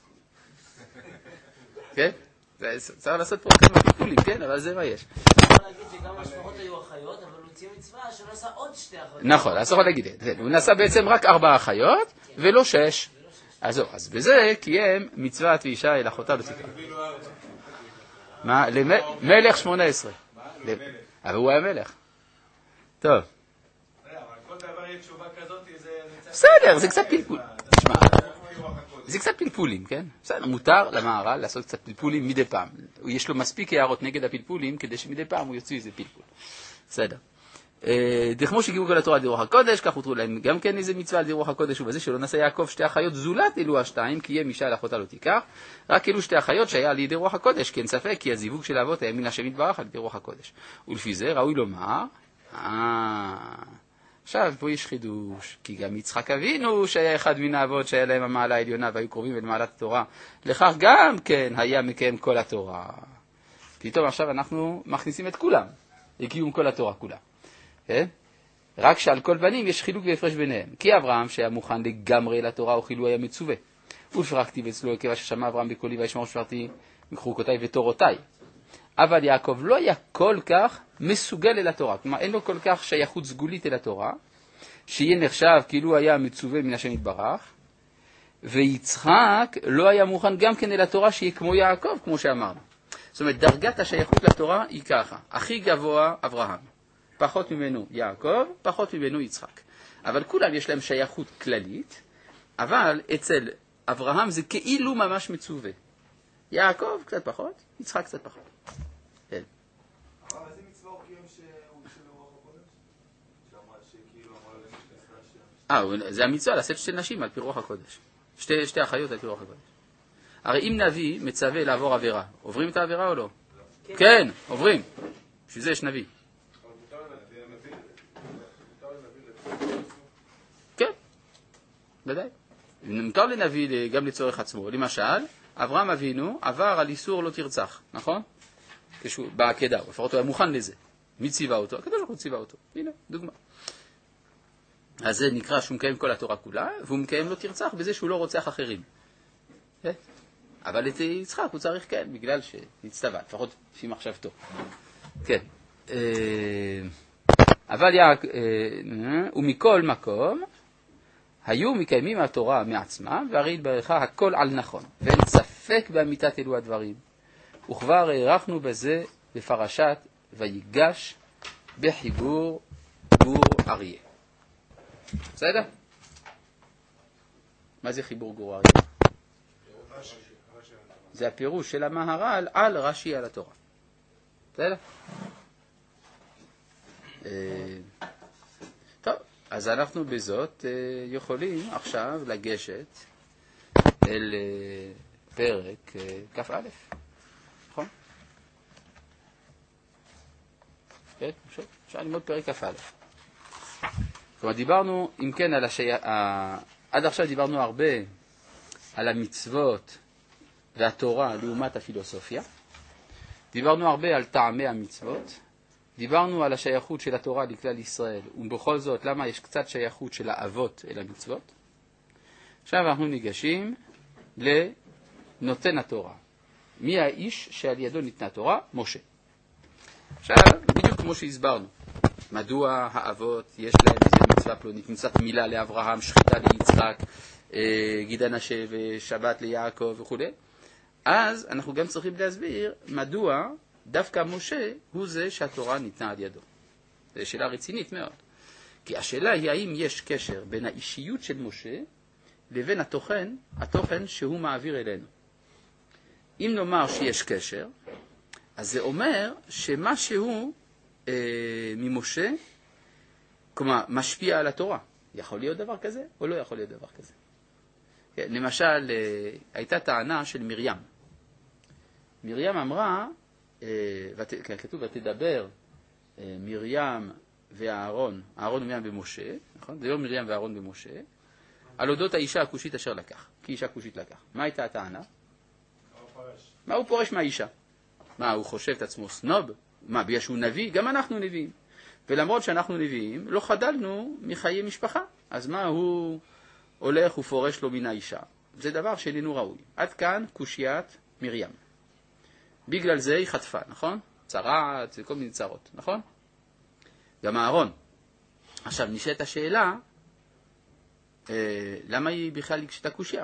כן? צריך לעשות פה כמה טיפולים, כן? אבל זה מה יש. אפשר להגיד שגם השפחות היו אחיות, אבל הוא הוציא מצווה שלא עשה עוד שתי אחיות. נכון, אז צריך להגיד, הוא נעשה בעצם רק ארבע אחיות, ולא שש. אז זהו, אז בזה קיים מצוות ואישה אל אחותה לא תיקח. מה? למלך שמונה עשרה. אבל הוא היה מלך. טוב. אבל כל דבר יהיה תשובה כזאת, זה... בסדר, זה קצת פלפול. תשמע, זה קצת פלפולים, כן? בסדר, מותר למהר"ל לעשות קצת פלפולים מדי פעם. יש לו מספיק הערות נגד הפלפולים, כדי שמדי פעם הוא יוציא איזה פלפול. בסדר. דחמו שגיעו כל התורה על די רוח הקודש, כך הותרו להם גם כן איזה מצווה על די רוח הקודש, ובזה שלא נשא יעקב שתי אחיות זולת אלו השתיים, כי יהיה אישה אל אחותה לא תיקח, רק אלו שתי אחיות שהיה על ידי רוח הקודש, כי אין ספק, כי הזיווג של האבות היה מן השם יתברך על ידי רוח הקודש. ולפי זה ראוי לומר, אה, עכשיו פה יש חידוש, כי גם יצחק אבינו שהיה אחד מן האבות שהיה להם המעלה העליונה והיו קרובים אל מעלת התורה, לכך גם כן היה מקיים כל התורה. פתאום עכשיו אנחנו מכניסים את כולם, לקיום כל התורה כולה. כן? רק שעל כל בנים יש חילוק והפרש ביניהם. כי אברהם שהיה מוכן לגמרי לתורה וכאילו היה מצווה. ולפיכך כתיב אצלו כיוון ששמע אברהם בקולי וישמור שפרתי מחוקותיי ותורותיי. אבל יעקב לא היה כל כך מסוגל אל התורה. כלומר אין לו כל כך שייכות סגולית אל התורה, שיהיה נחשב כאילו היה מצווה מן השם יתברך. ויצחק לא היה מוכן גם כן אל התורה שיהיה כמו יעקב, כמו שאמרנו. זאת אומרת, דרגת השייכות לתורה היא ככה. הכי גבוה אברהם. פחות ממנו יעקב, פחות ממנו יצחק. אבל כולם יש להם שייכות כללית, אבל אצל אברהם זה כאילו ממש מצווה. יעקב קצת פחות, יצחק קצת פחות. כן. אבל איזה מצווה הוא קיים שהוא של רוח הקודש? שאמרה שכאילו אמרה להם שתי אה, זה המצווה לשאת שתי נשים על פי רוח הקודש. שתי, שתי אחיות על פי רוח הקודש. הרי אם נביא מצווה לעבור עבירה, עוברים את העבירה או לא? כן, כן עוברים. בשביל זה יש נביא. כן, ודאי. מותר לנביא גם לצורך עצמו. למשל, אברהם אבינו עבר על איסור לא תרצח, נכון? כשהוא בעקדה, הוא לפחות היה מוכן לזה. מי ציווה אותו? הקדוש ברוך הוא ציווה אותו. הנה, דוגמה. אז זה נקרא שהוא מקיים כל התורה כולה, והוא מקיים לא תרצח בזה שהוא לא רוצח אחרים. אבל את יצחק הוא צריך כן, בגלל שנצטווה, לפחות לפי מחשבתו. כן. אבל יעק, ומכל מקום, היו מקיימים התורה מעצמם, והרי התברכה הכל על נכון, ואין ספק באמיתת אלו הדברים. וכבר הערכנו בזה בפרשת ויגש בחיבור גור אריה. בסדר? מה זה חיבור גור אריה? זה הפירוש של המהר"ל על רש"י על התורה. בסדר? טוב, אז אנחנו בזאת יכולים עכשיו לגשת אל פרק כ"א. נכון? כן, אפשר ללמוד פרק כ"א. כלומר, דיברנו, אם כן, על השי... עד עכשיו דיברנו הרבה על המצוות והתורה לעומת הפילוסופיה. דיברנו הרבה על טעמי המצוות. דיברנו על השייכות של התורה לכלל ישראל, ובכל זאת, למה יש קצת שייכות של האבות אל המצוות. עכשיו אנחנו ניגשים לנותן התורה. מי האיש שעל ידו ניתנה התורה? משה. עכשיו, בדיוק כמו שהסברנו, מדוע האבות יש להם איזה מצווה פלונית, מצוות מילה לאברהם, שחיטה ליצחק, גידה נשה ושבת ליעקב וכו'. אז אנחנו גם צריכים להסביר מדוע דווקא משה הוא זה שהתורה ניתנה על ידו. זו שאלה רצינית מאוד. כי השאלה היא האם יש קשר בין האישיות של משה לבין התוכן, התוכן שהוא מעביר אלינו. אם נאמר שיש קשר, אז זה אומר שמשהו אה, ממשה, כלומר, משפיע על התורה. יכול להיות דבר כזה, או לא יכול להיות דבר כזה? כן, למשל, אה, הייתה טענה של מרים. מרים אמרה, אה, ות, כתוב, ותדבר אה, מרים ואהרון, אהרון ומרים במשה, נכון? זה לא מרים ואהרון במשה, על אודות האישה הכושית אשר לקח, כי אישה כושית לקח. מה הייתה הטענה? מה הוא פורש מהאישה? מה, הוא חושב את עצמו סנוב? מה, בגלל שהוא נביא? גם אנחנו נביאים. ולמרות שאנחנו נביאים, לא חדלנו מחיי משפחה. אז מה, הוא הולך ופורש לו מן האישה? זה דבר שאיננו ראוי. עד כאן קושיית מרים. בגלל זה היא חטפה, נכון? צרעת, כל מיני צרות, נכון? גם אהרון. עכשיו, נשאלת השאלה, אה, למה היא בכלל הקשתה קושיה?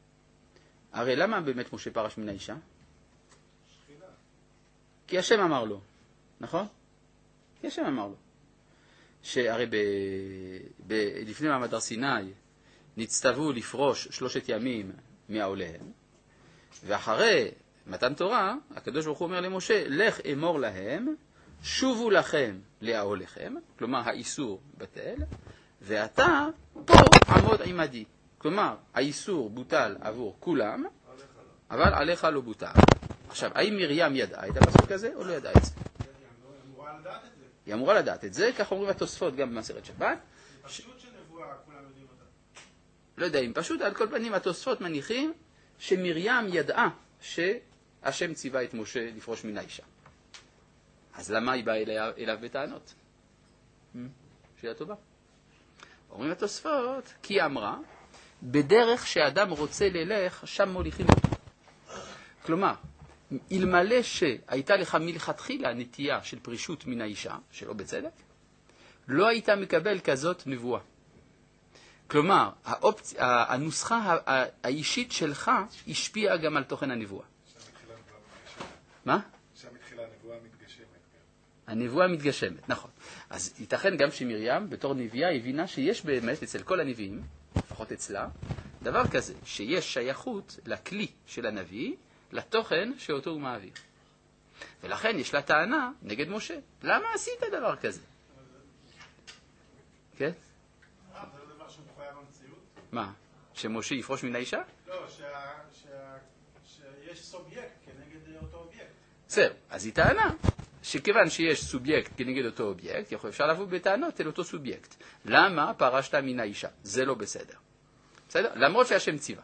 הרי למה באמת משה פרש מן האישה? שכינה. כי השם אמר לו, נכון? כי השם אמר לו. שהרי ב... ב... לפני מעמד הר סיני נצטוו לפרוש שלושת ימים מהעוליהם, ואחרי מתן תורה, הקדוש ברוך הוא אומר למשה, לך אמור להם, שובו לכם להעוליכם, כלומר האיסור בטל, ואתה פה עמוד עמדי. כלומר, האיסור בוטל עבור כולם, אבל עליך לא בוטל. עכשיו, האם מרים ידעה את הפסוק הזה או לא ידעה את זה? היא אמורה לדעת את זה. היא אמורה לדעת את זה, כך אומרים התוספות גם במסכת שבת. פשוט שנבואה, כולם יודעים אותה. לא יודע אם פשוט, על כל פנים התוספות מניחים שמרים ידעה שהשם ציווה את משה לפרוש מן האישה. אז למה היא באה אליו, אליו בטענות? שאלה טובה. אומרים התוספות, כי היא אמרה, בדרך שאדם רוצה ללך, שם מוליכים אותו. כלומר, אלמלא שהייתה לך מלכתחילה נטייה של פרישות מן האישה, שלא בצדק, לא היית מקבל כזאת נבואה. כלומר, האופצ... הנוסחה האישית שלך השפיעה גם על תוכן הנבואה. מה? שם התחילה הנבואה מתגשמת. הנבואה מתגשמת, נכון. אז ייתכן גם שמרים בתור נביאה הבינה שיש באמת אצל כל הנביאים, לפחות אצלה, דבר כזה, שיש שייכות לכלי של הנביא, לתוכן שאותו הוא מעביר. ולכן יש לה טענה נגד משה. למה עשית דבר כזה? כן? אה, זה לא דבר שהוא מחויב במציאות? מה? שמשה יפרוש מן האישה? לא, שיש סובייקט כנגד אותו אובייקט. בסדר, אז היא טענה שכיוון שיש סובייקט כנגד אותו אובייקט, יכול אפשר לבוא בטענות אל אותו סובייקט. למה פרשת מן האישה? זה לא בסדר. בסדר? למרות שהשם ציווה.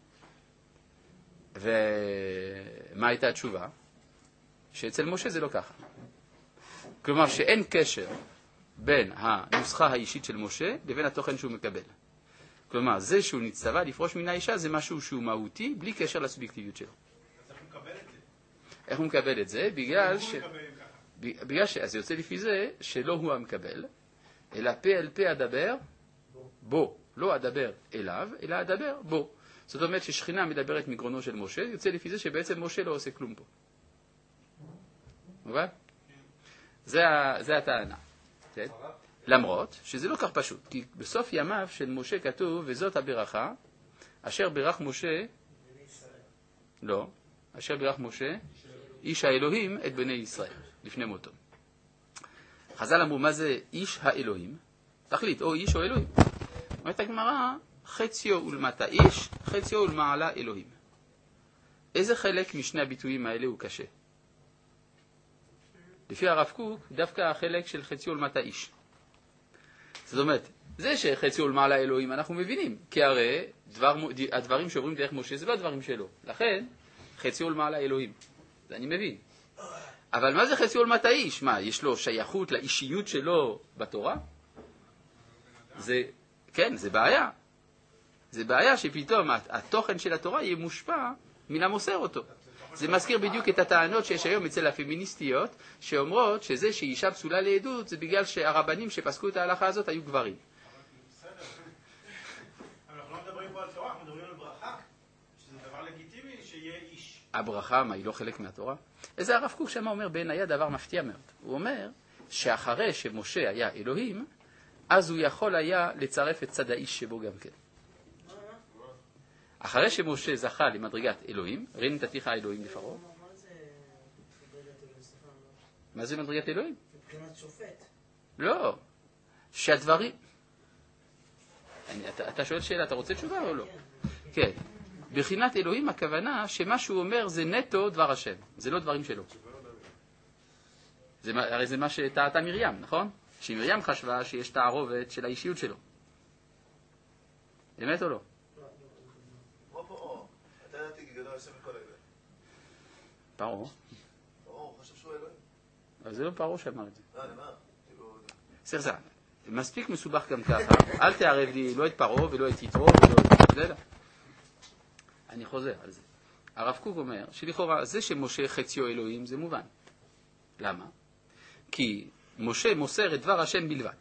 ומה הייתה התשובה? שאצל משה זה לא ככה. כלומר שאין קשר בין הנוסחה האישית של משה לבין התוכן שהוא מקבל. כלומר, זה שהוא נצטווה לפרוש מן האישה זה משהו שהוא מהותי, בלי קשר לסובייקטיביות שלו. אז איך הוא מקבל את זה? איך הוא מקבל את זה? בגלל ש... הוא מקבל ככה. בגלל ש... אז זה יוצא לפי זה שלא הוא המקבל, אלא פה אל פה אדבר בו. לא אדבר אליו, אלא אדבר בו. זאת אומרת ששכינה מדברת מגרונו של משה, יוצא לפי זה שבעצם משה לא עושה כלום פה. מובן? זה, זה הטענה. כן? למרות שזה לא כך פשוט, כי בסוף ימיו של משה כתוב, וזאת הברכה, אשר ברך משה, לא, אשר ברך משה, איש האלוהים את בני ישראל, לפני מותו. חז"ל אמרו, מה זה איש האלוהים? תחליט, או איש או אלוהים. אומרת הגמרא, חציו ולמטה איש, חציו ולמעלה אלוהים. איזה חלק משני הביטויים האלה הוא קשה? לפי הרב קוק, דווקא החלק של חציו ולמטה איש. זאת אומרת, זה שחציו ולמעלה אלוהים אנחנו מבינים, כי הרי דבר, הדברים שעוברים דרך משה זה לא הדברים שלו. לכן, חציו ולמעלה אלוהים. זה אני מבין. אבל מה זה חציו ולמטה איש? מה, יש לו שייכות לאישיות שלו בתורה? זה, כן, זה בעיה. זה בעיה שפתאום התוכן של התורה יהיה מושפע מן המוסר אותו. זה מזכיר בדיוק את הטענות שיש היום אצל הפמיניסטיות, שאומרות שזה שאישה פסולה לעדות, זה בגלל שהרבנים שפסקו את ההלכה הזאת היו גברים. בסדר. אבל אנחנו לא מדברים פה על תורה, אנחנו מדברים על ברכה, שזה דבר לגיטימי שיהיה איש. הברכה, מה, היא לא חלק מהתורה? איזה הרב קוק שם אומר בין היה דבר מפתיע מאוד. הוא אומר שאחרי שמשה היה אלוהים, אז הוא יכול היה לצרף את צד האיש שבו גם כן. אחרי שמשה זכה למדרגת אלוהים, ראינו תתיך האלוהים לפרעה. מה זה מדרגת אלוהים? מבחינת שופט. לא. שהדברים... אני, אתה, אתה שואל שאלה, אתה רוצה תשובה או לא? כן. בחינת אלוהים הכוונה שמה שהוא אומר זה נטו דבר השם. זה לא דברים שלו. זה, הרי זה מה שטעתה מרים, נכון? שמרים חשבה שיש תערובת של האישיות שלו. אמת או לא? או פה, אתה ידעתי גדול השם מכל אלה. פרעה. פרעה, חשב שהוא אלוהים. אבל זה לא פרעה שאמר את זה. לא, אני מה? סליחה, מספיק מסובך גם ככה. אל תערב לי לא את פרעה ולא את יתרו ולא את... לא יודע. אני חוזר על זה. הרב קוק אומר שלכאורה זה שמשה חציו אלוהים זה מובן. למה? כי משה מוסר את דבר השם בלבד.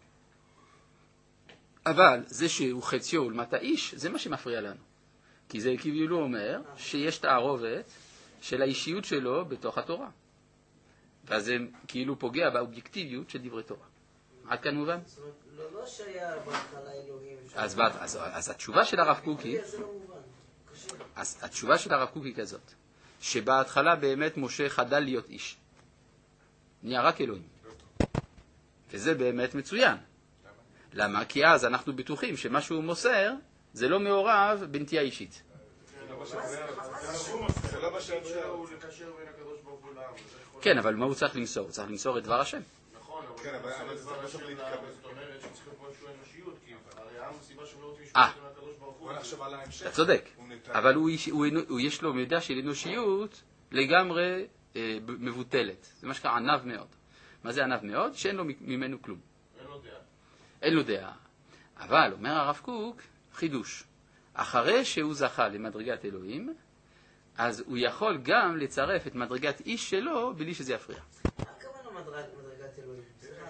אבל זה שהוא חציו ולמטה איש, זה מה שמפריע לנו. כי זה כאילו אומר שיש תערובת של האישיות שלו בתוך התורה. ואז זה כאילו פוגע באובייקטיביות של דברי תורה. עד כאן מובן? זאת אומרת, לא, לא שהיה בהתחלה אלוהים. אז, אז, אז התשובה של הרב קוק היא... זה לא מובן. קשה. אז התשובה של הרב קוק היא כזאת, שבהתחלה באמת משה חדל להיות איש. נהיה רק אלוהים. וזה באמת מצוין. למה? כי אז אנחנו בטוחים שמה שהוא מוסר זה לא מעורב בנטייה אישית. זה לא בשם שלו לקשר בין הקדוש ברוך הוא לעם. כן, אבל מה הוא צריך למסור? הוא צריך למסור את דבר השם. נכון, אבל זה לא צריך להתקבל. זאת אומרת שצריך להיות משהו אנושיות, כי הרי העם הסיבה שהם לא רוצים לשמוע את הקדוש ברוך הוא. אתה צודק, אבל יש לו מידה של אנושיות לגמרי מבוטלת. זה מה שקרה ענב מאוד. מה זה ענב מאוד? שאין לו ממנו כלום. אין לו דעה. אין לו דעה. אבל, אומר הרב קוק, חידוש. אחרי שהוא זכה למדרגת אלוהים, אז הוא יכול גם לצרף את מדרגת איש שלו בלי שזה יפריע. מה הכוונה מדרגת אלוהים?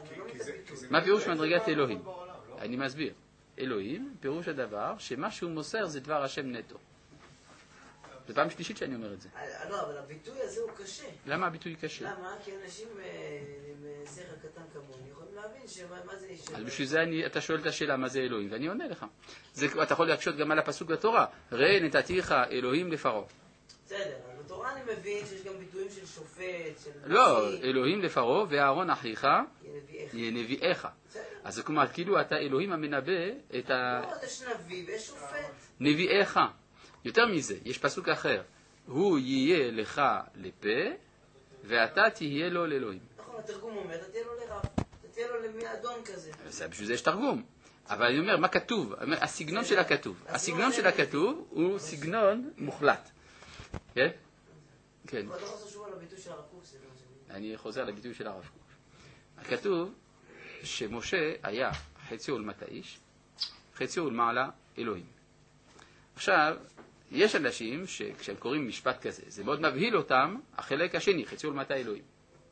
מה פירוש מדרגת אלוהים? אני מסביר. אלוהים, פירוש הדבר שמה שהוא מוסר זה דבר השם נטו. זו פעם שלישית שאני אומר את זה. לא, אבל הביטוי הזה הוא קשה. למה הביטוי קשה? למה? כי אנשים עם שכל קטן כמוני יכולים להבין שמה זה איש... אז בשביל זה אני, אתה שואל את השאלה מה זה אלוהים, ואני עונה לך. זה, אתה יכול להקשות גם על הפסוק בתורה. ראה נתתיך אלוהים לפרעה. בסדר, אז בתורה אני מבין שיש גם ביטויים של שופט, של... לא, אלוהים לפרעה ואהרון אחיך יהיה נביאיך. אז זה כלומר, כאילו אתה אלוהים המנבא את ה... לא, יש נביא ויש שופט. נביאיך. יותר מזה, יש פסוק אחר. הוא יהיה לך לפה, ואתה תהיה לו לאלוהים. נכון, התרגום אומר, אתה תהיה לו לרב, אתה תהיה לו למי אדון כזה. בשביל זה יש תרגום. אבל אני אומר, מה כתוב? הסגנון של הכתוב. הסגנון של הכתוב הוא סגנון מוחלט. כן? כן. אתה לא חושב על הביטוי של הרב קוק? אני חוזר לביטוי של הרב קוק. הכתוב שמשה היה חציו ולמטה איש, חציו ולמעלה אלוהים. עכשיו, יש אנשים שכשהם קוראים משפט כזה, זה מאוד מבהיל אותם, החלק השני, חציו ולמטה אלוהים.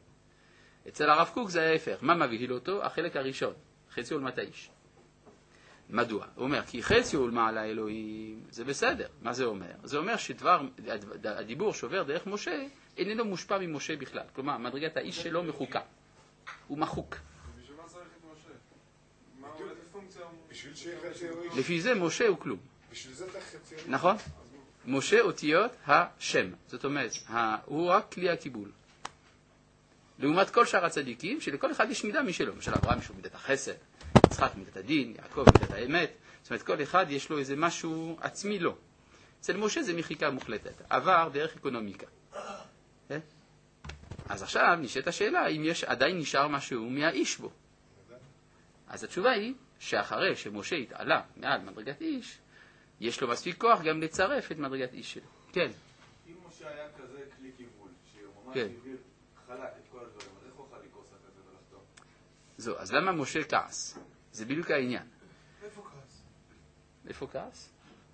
אצל הרב קוק זה ההפך. מה מבהיל אותו? החלק הראשון, חציו ולמטה איש. מדוע? הוא אומר, כי חציו ולמעלה אלוהים, זה בסדר. מה זה אומר? זה אומר שדבר, הדיבור שעובר דרך משה, איננו מושפע ממשה בכלל. כלומר, מדרגת האיש שלו מחוקה. הוא מחוק. בשביל מה צריך את משה? מה עולה פונקציה? בשביל שיהיה איש. לפי זה משה הוא כלום. בשביל זה אתה חצי... נכון? משה אותיות השם. זאת אומרת, הוא רק כלי הקיבול. לעומת כל שאר הצדיקים, שלכל אחד יש מידה משלו. למשל, אברהם יש לו מידת החסד, יצחק מידת הדין, יעקב מידת האמת. זאת אומרת, כל אחד יש לו איזה משהו עצמי לו. אצל משה זה מחיקה מוחלטת. עבר דרך אקונומיקה. אז עכשיו נשאלת השאלה, אם יש עדיין נשאר משהו מהאיש בו. אז התשובה היא, שאחרי שמשה התעלה מעל מדרגת איש, יש לו מספיק כוח גם לצרף את מדרגת איש שלו. כן. אם משה היה כזה כלי קיבול, שהוא ממש כן. הביא חלק את כל הדברים, אז איך הוא אוכל לקרוס את זה ולחתום? זו, אז למה משה כעס? זה בדיוק העניין. איפה כעס? איפה כעס?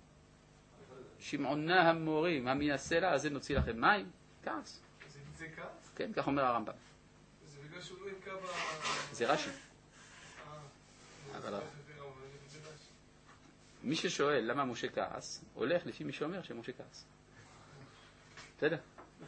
שמעונה המורים, המן הסלע, אז נוציא לכם מים? כעס. זה- זה כעס? כן, כך אומר הרמב"ם. זה בגלל שהוא לא יבקע ב... זה רש"י. אה, אבל- זה- זה- זה- זה רש"י. מי ששואל למה משה כעס, הולך לפי מי שאומר שמשה כעס. בסדר?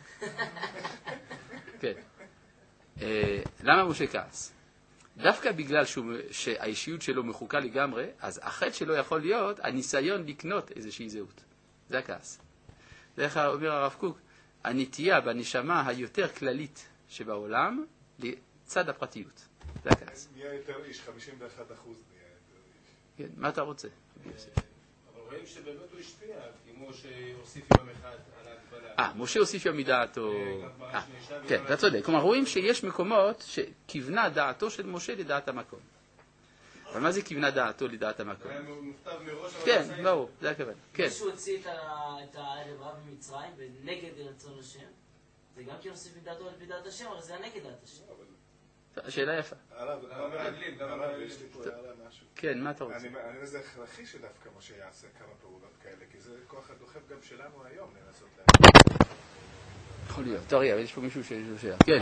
כן. אה, למה משה כעס? דווקא בגלל שהוא, שהאישיות שלו מחוקה לגמרי, אז החטא שלו יכול להיות הניסיון לקנות איזושהי זהות. זה הכעס. דרך אומר הרב קוק, הנטייה בנשמה היותר כללית שבעולם, לצד הפרטיות. זה הכעס. נהיה יותר איש, חמישים ואחד אחוז נהיה יותר איש. כן, מה אתה רוצה? אבל רואים שבאמת הוא השפיע, כמו שהוסיף יום אחד על ההגבלה. אה, משה הוסיף יום מדעתו. כן, אתה צודק. כלומר, רואים שיש מקומות שכיוונה דעתו של משה לדעת המקום. אבל מה זה כיוונה דעתו לדעת המקום? היה מוכתב מראש, אבל כן, ברור, זה הכוונה. כן. מישהו הוציא את הערב רב ממצרים ונגד רצון השם, זה גם כי הוסיף מדעתו על פי דעת השם, אבל זה היה נגד דעת השם. השאלה יפה. הרב, הרב, יש לי פה הערה משהו. כן, מה אתה רוצה? אני אני זה הכרחי שדווקא משה יעשה כמה פעולות כאלה, כי זה כוח הדוחף גם שלנו היום לנסות להגיד. יכול להיות. טוב, אבל יש פה מישהו שיש לו שאלה. כן.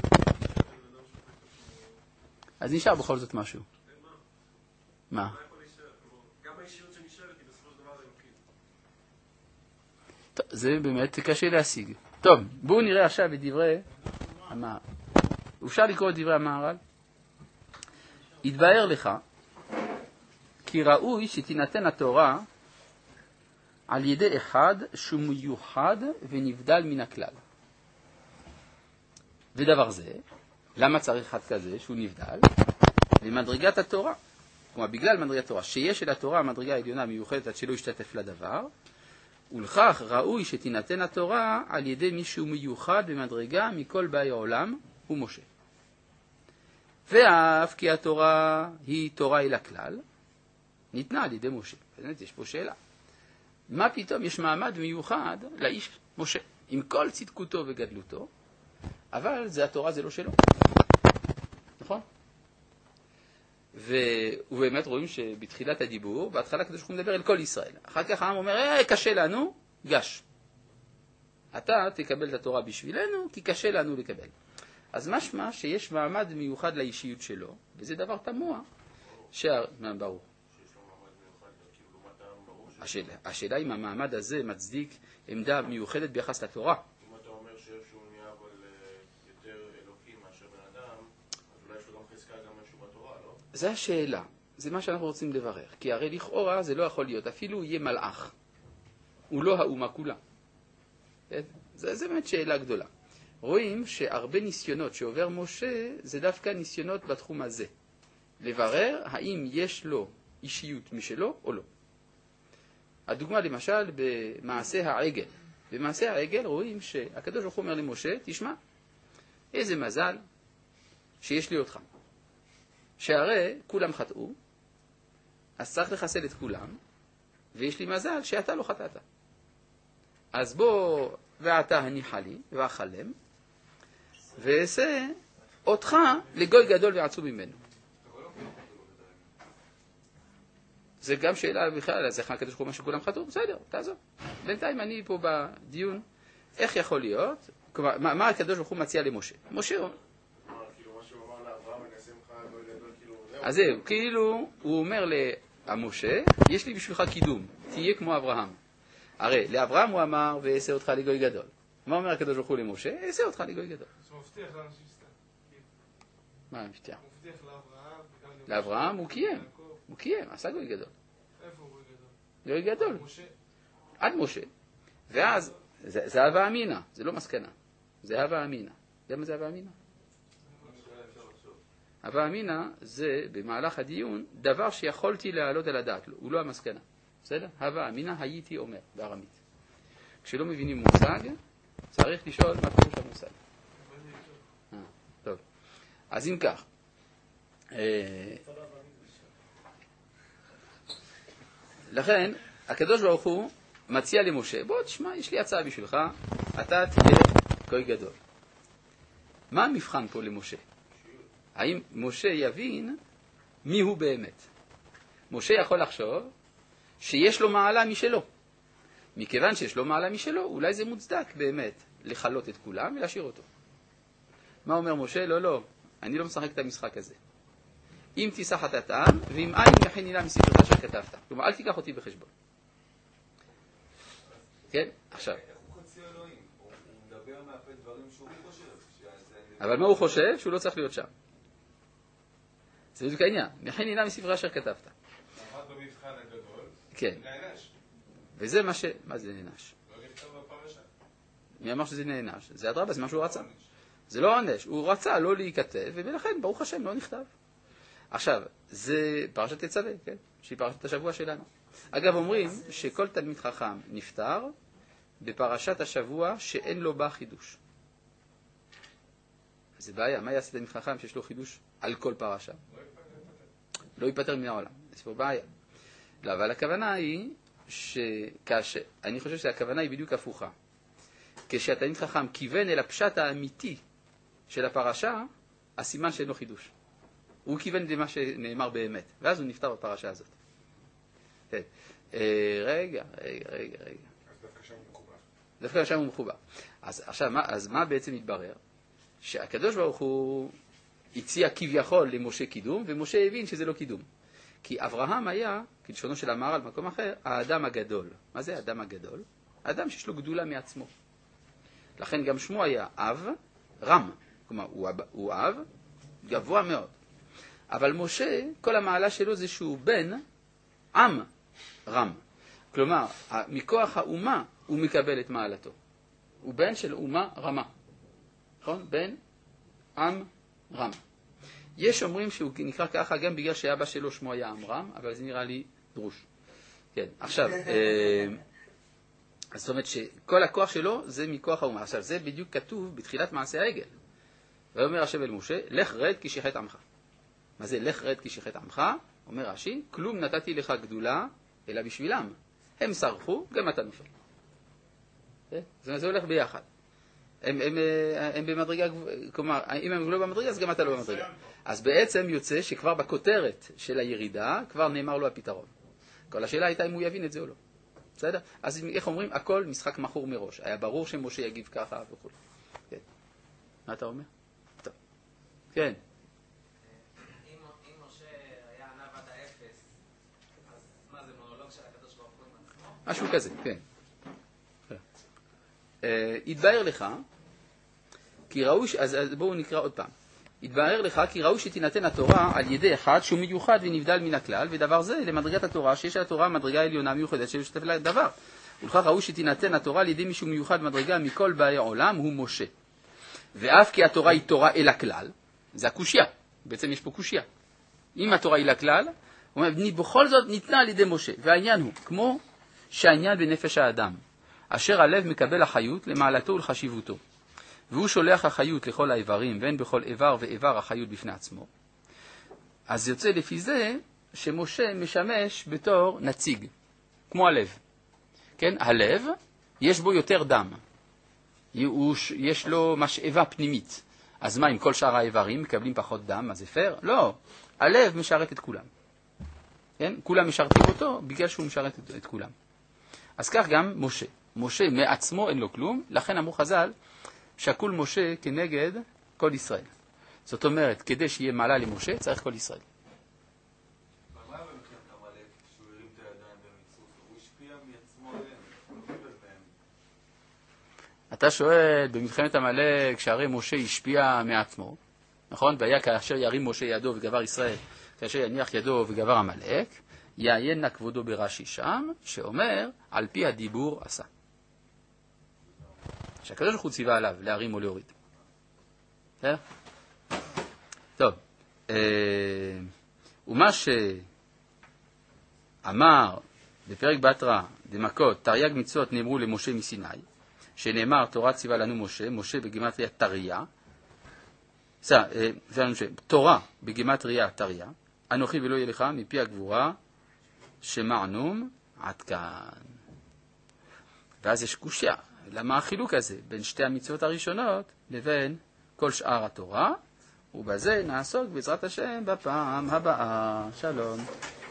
אז נשאר בכל זאת משהו. מה? גם האישיות שנשארת היא בסופו של דבר אלוקים. טוב, זה באמת קשה להשיג. טוב, בואו נראה עכשיו את דברי המהר"ל. אפשר לקרוא את דברי המהר"ל? התבאר לך כי ראוי שתינתן התורה על ידי אחד שהוא מיוחד ונבדל מן הכלל. ודבר זה, למה צריך אחד כזה שהוא נבדל? למדרגת התורה. כלומר, בגלל מדרגת התורה, שיש של התורה המדרגה העליונה מיוחדת עד שלא ישתתף לדבר, ולכך ראוי שתינתן התורה על ידי מישהו מיוחד במדרגה מכל באי העולם, הוא משה. ואף כי התורה היא תורה אל הכלל, ניתנה על ידי משה. באמת, יש פה שאלה. מה פתאום יש מעמד מיוחד לאיש משה, עם כל צדקותו וגדלותו, אבל זה התורה זה לא שלו. נכון? ובאמת רואים שבתחילת הדיבור, בהתחלה הקדוש ברוך הוא מדבר אל כל ישראל. אחר כך העם אומר, אה, קשה לנו, גש. אתה תקבל את התורה בשבילנו, כי קשה לנו לקבל. אז משמע שיש מעמד מיוחד לאישיות שלו, וזה דבר תמוה. שה... מה, ברור. השאלה, השאלה אם המעמד הזה מצדיק עמדה מיוחדת ביחס לתורה. אם אתה אומר שהוא נהיה אבל יותר אלוקי מאשר בן אדם, אז אולי יש לו גם חזקה גם משהו בתורה, לא? זה השאלה, זה מה שאנחנו רוצים לברר. כי הרי לכאורה זה לא יכול להיות, אפילו הוא יהיה מלאך. הוא לא האומה כולה. זה, זה באמת שאלה גדולה. רואים שהרבה ניסיונות שעובר משה זה דווקא ניסיונות בתחום הזה. לברר האם יש לו אישיות משלו או לא. הדוגמה למשל במעשה העגל. במעשה העגל רואים שהקדוש ברוך הוא אומר למשה, תשמע, איזה מזל שיש לי אותך. שהרי כולם חטאו, אז צריך לחסל את כולם, ויש לי מזל שאתה לא חטאת. אז בוא, ואתה הניחה לי, ואחלם, ועשה אותך לגוי גדול ועצום ממנו. זה גם שאלה בכלל, אז איך הקדוש ברוך הוא אומר שכולם חטאו? בסדר, תעזור. בינתיים אני פה בדיון, איך יכול להיות? כלומר, מה, מה הקדוש ברוך הוא מציע למשה? משה אומר, אז זהו, כאילו הוא אומר למשה, יש לי בשבילך קידום, תהיה כמו אברהם. הרי לאברהם הוא אמר, ואעשה אותך לגוי גדול. מה אומר הקדוש ברוך הוא למשה? אעשה אותך לגוי גדול. הוא מבטיח לאנשים סתם. מה מבטיח? הוא מבטיח לאברהם. לאברהם הוא קיים. הוא קיים, עשה גוי גדול. איפה הוא גוי גדול? גוי גדול. משה. עד משה. ואז, זה, זה הווה אמינה, זה לא מסקנה. זה הווה אמינה. יודע מה זה הווה אמינה? הווה אמינה זה במהלך הדיון דבר שיכולתי להעלות על הדעת, הוא לא המסקנה. בסדר? הווה אמינה הייתי אומר בארמית. כשלא מבינים מושג, צריך לשאול מה פירוש המושג. אה, טוב. אז אם כך, לכן הקדוש ברוך הוא מציע למשה, בוא תשמע, יש לי הצעה בשבילך, אתה תהיה גוי גדול. מה המבחן פה למשה? האם משה יבין מי הוא באמת? משה יכול לחשוב שיש לו מעלה משלו. מכיוון שיש לו מעלה משלו, אולי זה מוצדק באמת לחלות את כולם ולהשאיר אותו. מה אומר משה? לא, לא, אני לא משחק את המשחק הזה. אם תישא חטאתם, ואם אין יכין הילה מספרך אשר כתבת. כלומר, אל תיקח אותי בחשבון. כן? עכשיו. איך הוא חצי אלוהים? הוא מדבר מהפה דברים שהוא חושב. אבל מה הוא חושב? שהוא לא צריך להיות שם. זה בדיוק העניין. יכין הילה מספרך אשר כתבת. עמד במבחן הגדול. כן. נענש. וזה מה ש... מה זה נענש? לא נכתב בפרשה. מי אמר שזה נענש? זה אדרבה, זה מה שהוא רצה. זה לא עונש, הוא רצה לא להיכתב, ולכן ברוך השם לא נכתב. עכשיו, זה פרשת תצווה, כן? שהיא פרשת השבוע שלנו. אגב, אומרים שכל תלמיד חכם נפטר בפרשת השבוע שאין לו בה חידוש. זה בעיה, מה יעשה תלמיד חכם שיש לו חידוש על כל פרשה? לא ייפטר מן העולם, זה פה בעיה. לא, אבל הכוונה היא שכאשר, אני חושב שהכוונה היא בדיוק הפוכה. כשהתלמיד חכם כיוון אל הפשט האמיתי של הפרשה, הסימן שאין לו חידוש. הוא כיוון למה שנאמר באמת, ואז הוא נפטר בפרשה הזאת. כן. אה, רגע, רגע, רגע, רגע. אז דווקא שם הוא מחובר. דווקא שם הוא מחובר. אז עכשיו, מה, אז מה בעצם מתברר? שהקדוש ברוך הוא הציע כביכול למשה קידום, ומשה הבין שזה לא קידום. כי אברהם היה, כלשונו של המהר"ל במקום אחר, האדם הגדול. מה זה האדם הגדול? האדם שיש לו גדולה מעצמו. לכן גם שמו היה אב רם. כלומר, הוא, הוא אב גבוה מאוד. אבל משה, כל המעלה שלו זה שהוא בן עם רם. כלומר, מכוח האומה הוא מקבל את מעלתו. הוא בן של אומה רמה. נכון? בן עם רם. יש אומרים שהוא נקרא ככה גם בגלל שאבא שלו שמו היה עם רם, אבל זה נראה לי דרוש. כן, עכשיו, זאת אומרת שכל הכוח שלו זה מכוח האומה. עכשיו, זה בדיוק כתוב בתחילת מעשה העגל. ואומר השם אל משה, לך רד כי שיחת עמך. מה זה לך רד כי שיחת עמך? אומר רש"י, כלום נתתי לך גדולה, אלא בשבילם. הם שרחו, גם אתה נופל. זה הולך ביחד. הם, הם, הם במדרגה, כלומר, אם הם לא במדרגה, אז גם אתה לא במדרגה. אז בעצם יוצא שכבר בכותרת של הירידה, כבר נאמר לו הפתרון. כל השאלה הייתה אם הוא יבין את זה או לא. בסדר? אז איך אומרים? הכל משחק מחור מראש. היה ברור שמשה יגיב ככה וכו'. כן. מה אתה אומר? טוב. כן. אם משה היה ענב עד האפס, אז מה זה מונולוג של הקדוש ברוך הוא עם עצמו? משהו כזה, כן. התבאר לך, כי ראוי, אז בואו נקרא עוד פעם. התבאר לך כי ראוי שתינתן התורה על ידי אחד שהוא מיוחד ונבדל מן הכלל, ודבר זה למדרגת התורה, שיש על התורה מדרגה עליונה מיוחדת של שתף לדבר. ולכך ראוי שתינתן התורה על ידי מישהו מיוחד מדרגה מכל באי העולם, הוא משה. ואף כי התורה היא תורה אל הכלל, זה הקושיה, בעצם יש פה קושיה. אם התורה היא לכלל, הוא אומר, בכל זאת ניתנה על ידי משה, והעניין הוא, כמו שהעניין בנפש האדם, אשר הלב מקבל החיות למעלתו ולחשיבותו. והוא שולח החיות לכל האיברים, ואין בכל איבר ואיבר החיות בפני עצמו. אז יוצא לפי זה שמשה משמש בתור נציג, כמו הלב. כן, הלב, יש בו יותר דם. יש לו משאבה פנימית. אז מה, אם כל שאר האיברים מקבלים פחות דם, אז זה פייר? לא, הלב משרת את כולם. כן, כולם משרתים אותו בגלל שהוא משרת את, את כולם. אז כך גם משה. משה מעצמו אין לו כלום, לכן אמרו חז"ל, שקול משה כנגד כל ישראל. זאת אומרת, כדי שיהיה מעלה למשה, צריך כל ישראל. אבל מה במלחמת עמלק, כשהוא הרים את הידיים במצרות? הוא השפיע מעצמו עליהם, הוא לא קיבל בהם. אתה שואל, במלחמת עמלק, שהרי משה השפיע מעצמו, נכון? והיה כאשר ירים משה ידו וגבר ישראל, כאשר יניח ידו וגבר עמלק, יעיין נא כבודו ברש"י שם, שאומר, על פי הדיבור עשה. שהקדוש ברוך הוא ציווה עליו להרים או להוריד. בסדר? טוב. ומה שאמר בפרק בתרא דמכות, תרי"ג מצוות נאמרו למשה מסיני, שנאמר תורה ציווה לנו משה, משה בגימטריה תריה, תורה בגימטריה תריה, אנוכי ולא יהיה לך מפי הגבורה, שמענום עד כאן. ואז יש קושיה. למה החילוק הזה בין שתי המצוות הראשונות לבין כל שאר התורה? ובזה נעסוק בעזרת השם בפעם הבאה. שלום.